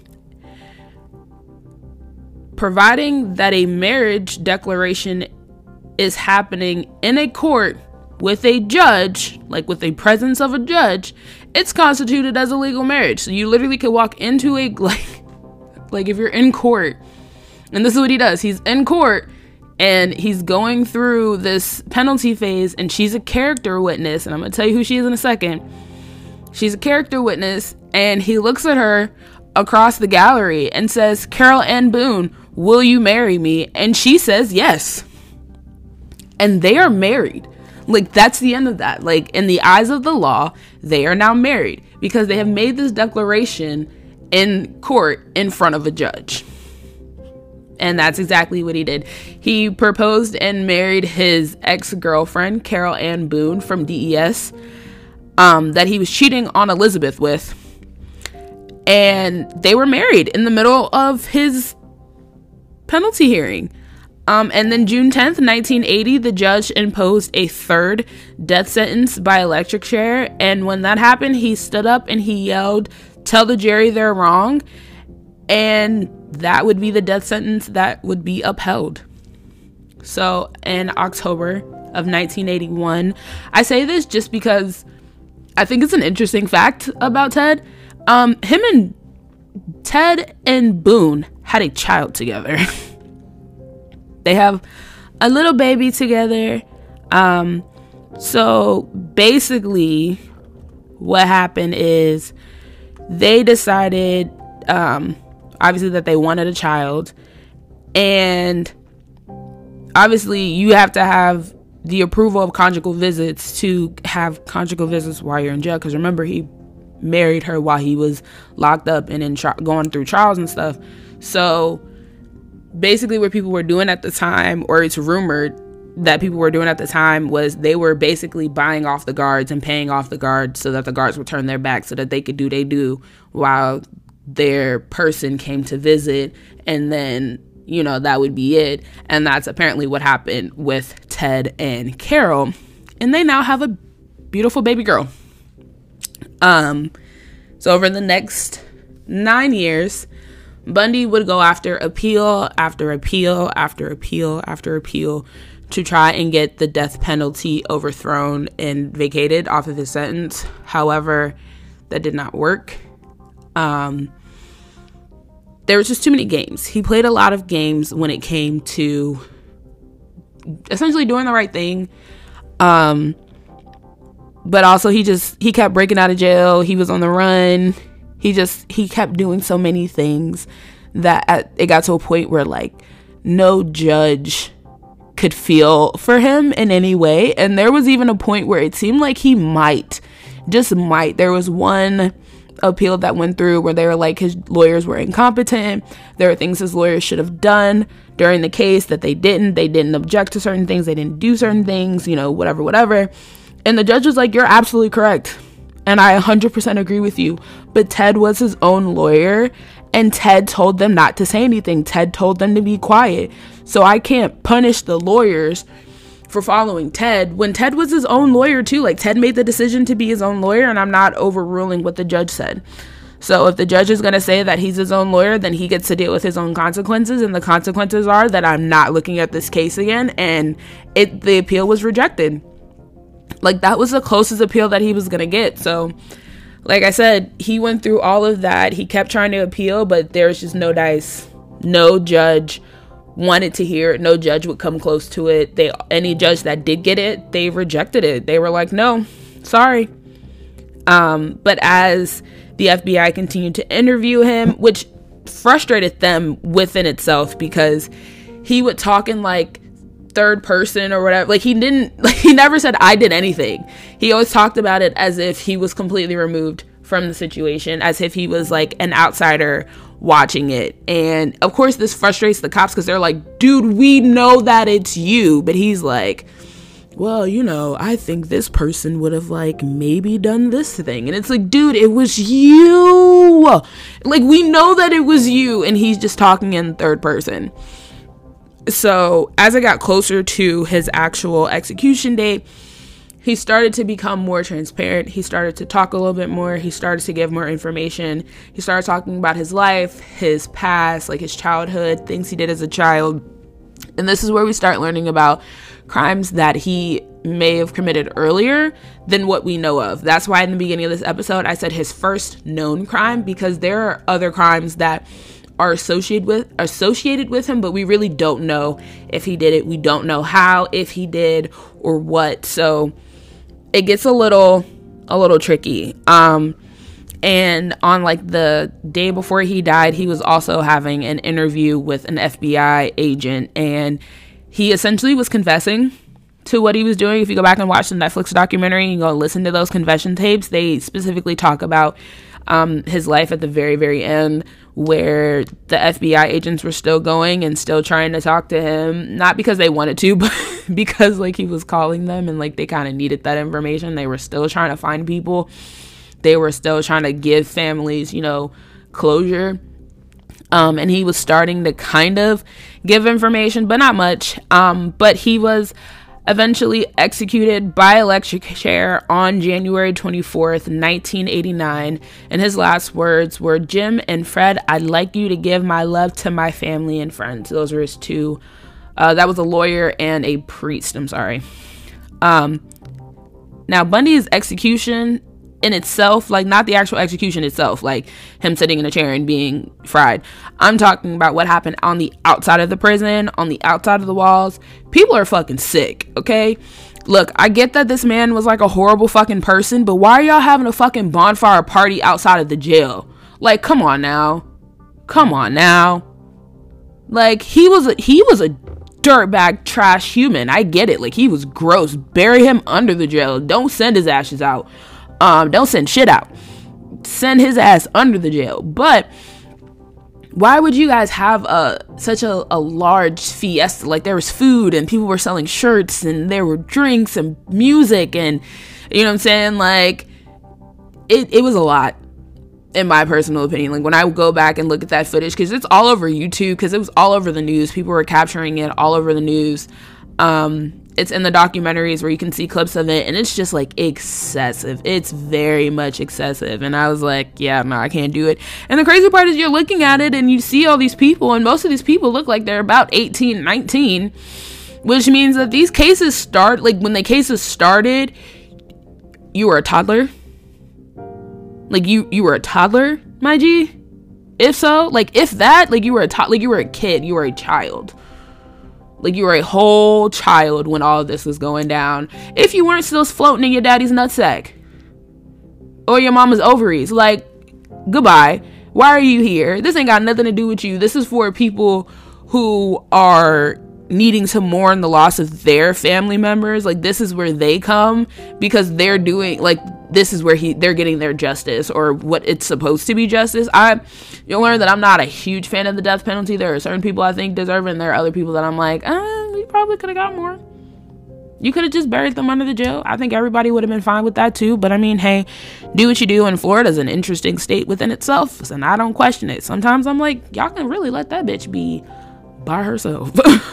providing that a marriage declaration is happening in a court with a judge, like with the presence of a judge, it's constituted as a legal marriage. So you literally could walk into a, like if you're in court, and this is what he does. He's in court and he's going through this penalty phase, and she's a character witness. And I'm going to tell you who she is in a second. She's a character witness, and he looks at her across the gallery and says, "Carol Ann Boone, will you marry me?" And she says yes. And they are married. Like, that's the end of that. Like, in the eyes of the law, they are now married because they have made this declaration in court in front of a judge. And that's exactly what he did. He proposed and married his ex-girlfriend, Carol Ann Boone from DES, that he was cheating on Elizabeth with. And they were married in the middle of his penalty hearing. And then June 10th, 1980, the judge imposed a third death sentence by electric chair. And when that happened, he stood up and he yelled, "Tell the jury they're wrong." And that would be the death sentence that would be upheld. So in October of 1981, I say this just because I think it's an interesting fact about Ted. Him and Ted and Boone had a child together. They have a little baby together. So basically what happened is they decided, obviously, that they wanted a child. And obviously you have to have the approval of conjugal visits to have conjugal visits while you're in jail. Because remember, he married her while he was locked up and in going through trials and stuff. So basically what people were doing at the time, or it's rumored, that people were doing at the time was they were basically buying off the guards and paying off the guards so that the guards would turn their back so that they could do they do while their person came to visit, and then, you know, that would be it. And that's apparently what happened with Ted and Carol, and they now have a beautiful baby girl. So over the next 9 years, Bundy would go after appeal after appeal after appeal after appeal to try and get the death penalty overthrown and vacated off of his sentence. However, that did not work. There was just too many games. He played a lot of games when it came to essentially doing the right thing. But also he kept breaking out of jail. He was on the run. He kept doing so many things that it got to a point where like no judge could feel for him in any way. And there was even a point where it seemed like he might. There was one appeal that went through where they were like his lawyers were incompetent. There were things his lawyers should have done during the case that they didn't object to certain things, they didn't do certain things, you know, whatever. And the judge was like, you're absolutely correct, and I 100% agree with you. But Ted was his own lawyer, and Ted told them not to say anything. Ted told them to be quiet. So I can't punish the lawyers for following Ted when Ted was his own lawyer too. Like, Ted made the decision to be his own lawyer, and I'm not overruling what the judge said. So if the judge is going to say that he's his own lawyer, then he gets to deal with his own consequences, and the consequences are that I'm not looking at this case again. And the appeal was rejected. Like, that was the closest appeal that he was going to get. So like I said, he went through all of that. He kept trying to appeal, but there's just no dice. No judge wanted to hear it. No judge would come close to it. Any judge that did get it, they rejected it. They were like, no, sorry. But as the FBI continued to interview him, which frustrated them within itself, because he would talk in like third person or whatever. Like, he never said I did anything. He always talked about it as if he was completely removed from the situation, as if he was like an outsider watching it. And of course this frustrates the cops because they're like, dude, we know that it's you. But he's like, well, you know, I think this person would have like maybe done this thing. And it's like, dude, it was you. Like, we know that it was you. And he's just talking in third person. So as it got closer to his actual execution date, he started to become more transparent. He started to talk a little bit more. He started to give more information. He started talking about his life, his past, like his childhood, things he did as a child. And this is where we start learning about crimes that he may have committed earlier than what we know of. That's why in the beginning of this episode, I said his first known crime, because there are other crimes that are associated with him, but we really don't know if he did it. We don't know how, if he did, or what. So it gets a little tricky. And on like the day before he died, he was also having an interview with an FBI agent, and he essentially was confessing to what he was doing. If you go back and watch the Netflix documentary and go listen to those confession tapes, they specifically talk about his life at the very, very end, where the FBI agents were still going and still trying to talk to him, not because they wanted to, but because like he was calling them and like they kind of needed that information. They were still trying to find people. They were still trying to give families, you know, closure. And he was starting to kind of give information, but not much. But he was eventually executed by electric chair on January 24th, 1989. And his last words were, "Jim and Fred, I'd like you to give my love to my family and friends." Those were his two. That was a lawyer and a priest. I'm sorry. Now, Bundy's execution in itself, like not the actual execution itself, like him sitting in a chair and being fried. I'm talking about what happened on the outside of the prison, on the outside of the walls. People are fucking sick, okay? Look, I get that this man was like a horrible fucking person, but why are y'all having a fucking bonfire party outside of the jail? Like, come on now. Like, he was a dirtbag trash human. I get it. Like, he was gross. Bury him under the jail. Don't send his ashes out. Don't send shit out. Send his ass under the jail. But why would you guys have such a large fiesta? Like, there was food and people were selling shirts and there were drinks and music, and you know what I'm saying? Like, it was a lot, in my personal opinion. Like, when I go back and look at that footage, because it's all over YouTube, because it was all over the news, people were capturing it all over the news. It's in the documentaries where you can see clips of it, and it's just like excessive. It's very much excessive. And I was like, yeah, no, I can't do it. And the crazy part is, you're looking at it and you see all these people, and most of these people look like they're about 18, 19, which means that these cases start, like, when the cases started, you were a toddler. Like, you were a toddler, my G? If so, like, if that, like, you were a kid, you were a child. Like, you were a whole child when all of this was going down. If you weren't still floating in your daddy's nutsack or your mama's ovaries, like, goodbye. Why are you here? This ain't got nothing to do with you. This is for people who are needing to mourn the loss of their family members. Like, this is where they come, because they're doing, like, this is where they're getting their justice, or what it's supposed to be justice. You'll learn that I'm not a huge fan of the death penalty. There are certain people I think deserve it, and there are other people that I'm like, you probably could have got more. You could have just buried them under the jail. I think everybody would have been fine with that too. But I mean, hey, do what you do. And Florida's an interesting state within itself, and I don't question it. Sometimes I'm like, y'all can really let that bitch be by herself.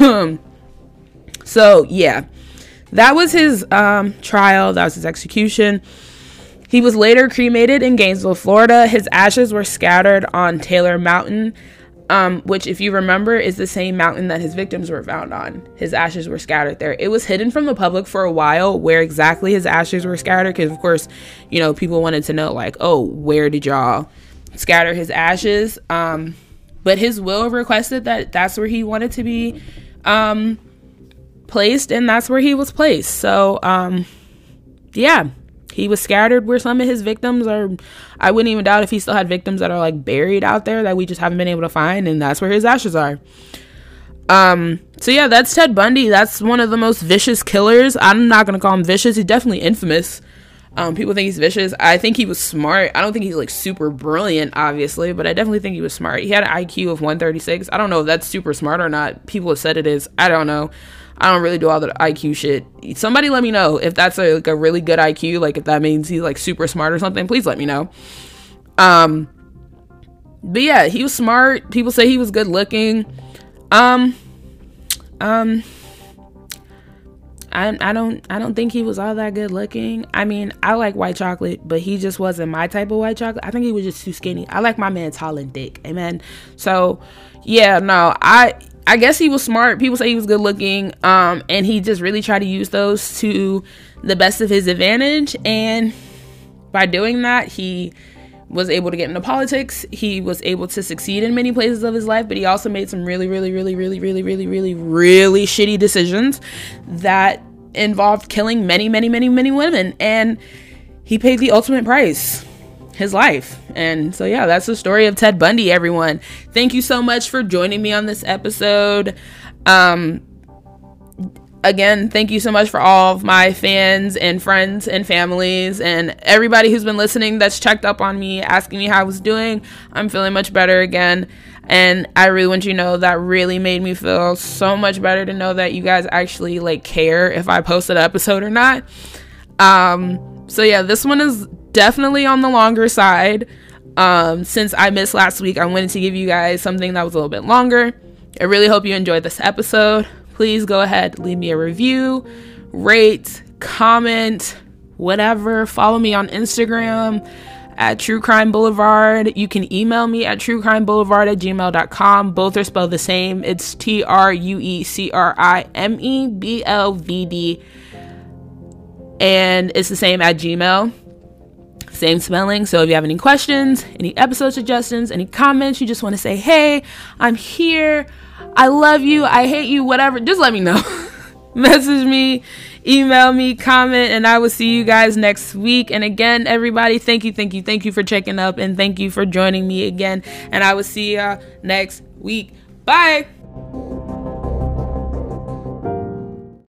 So yeah, that was his trial. That was his execution. He was later cremated in Gainesville, Florida. His ashes were scattered on Taylor Mountain, which, if you remember, is the same mountain that his victims were found on. His ashes were scattered there. It was hidden from the public for a while where exactly his ashes were scattered, because, of course, you know, people wanted to know, like, oh, where did y'all scatter his ashes? But his will requested that that's where he wanted to be placed, and that's where he was placed. So, yeah. He was scattered where some of his victims are. I wouldn't even doubt if he still had victims that are, like, buried out there that we just haven't been able to find, and that's where his ashes are. So yeah, that's Ted Bundy. That's one of the most vicious killers. I'm not gonna call him vicious. He's definitely infamous. People think he's vicious. I think he was smart. I don't think he's, like, super brilliant, obviously, but I definitely think he was smart. He had an IQ of 136. I don't know if that's super smart or not. People have said it is. I don't know. I don't really do all the IQ shit. Somebody let me know if that's a really good IQ, like, if that means he's, like, super smart or something. Please let me know. But yeah, he was smart. People say he was good looking. I don't think he was all that good looking. I mean, I like white chocolate, but he just wasn't my type of white chocolate. I think he was just too skinny. I like my man tall and thick. Amen. So yeah, no, I guess he was smart. People say he was good looking. And he just really tried to use those to the best of his advantage. And by doing that, he was able to get into politics. He was able to succeed in many places of his life, but he also made some really shitty decisions that involved killing many women. And he paid the ultimate price, his life. And so yeah, that's the story of Ted Bundy, everyone. Thank you so much for joining me on this episode. Again, thank you so much for all of my fans and friends and families and everybody who's been listening that's checked up on me, asking me how I was doing. I'm feeling much better again. And I really want you to know that really made me feel so much better to know that you guys actually, like, care if I post an episode or not. So yeah, this one is definitely on the longer side. Since I missed last week, I wanted to give you guys something that was a little bit longer. I really hope you enjoyed this episode. Please go ahead, leave me a review, rate, comment, whatever. Follow me on Instagram at True Crime Boulevard. You can email me at truecrimeBoulevard@gmail.com. Both are spelled the same. It's TrueCrimebLVD. And it's the same at Gmail. Same spelling. So if you have any questions, any episode suggestions, any comments, you just want to say, hey, I'm here, I love you, I hate you, whatever, just let me know. Message me, email me, comment, and I will see you guys next week. And again, everybody, thank you for checking up, and thank you for joining me again. And I will see you next week. Bye.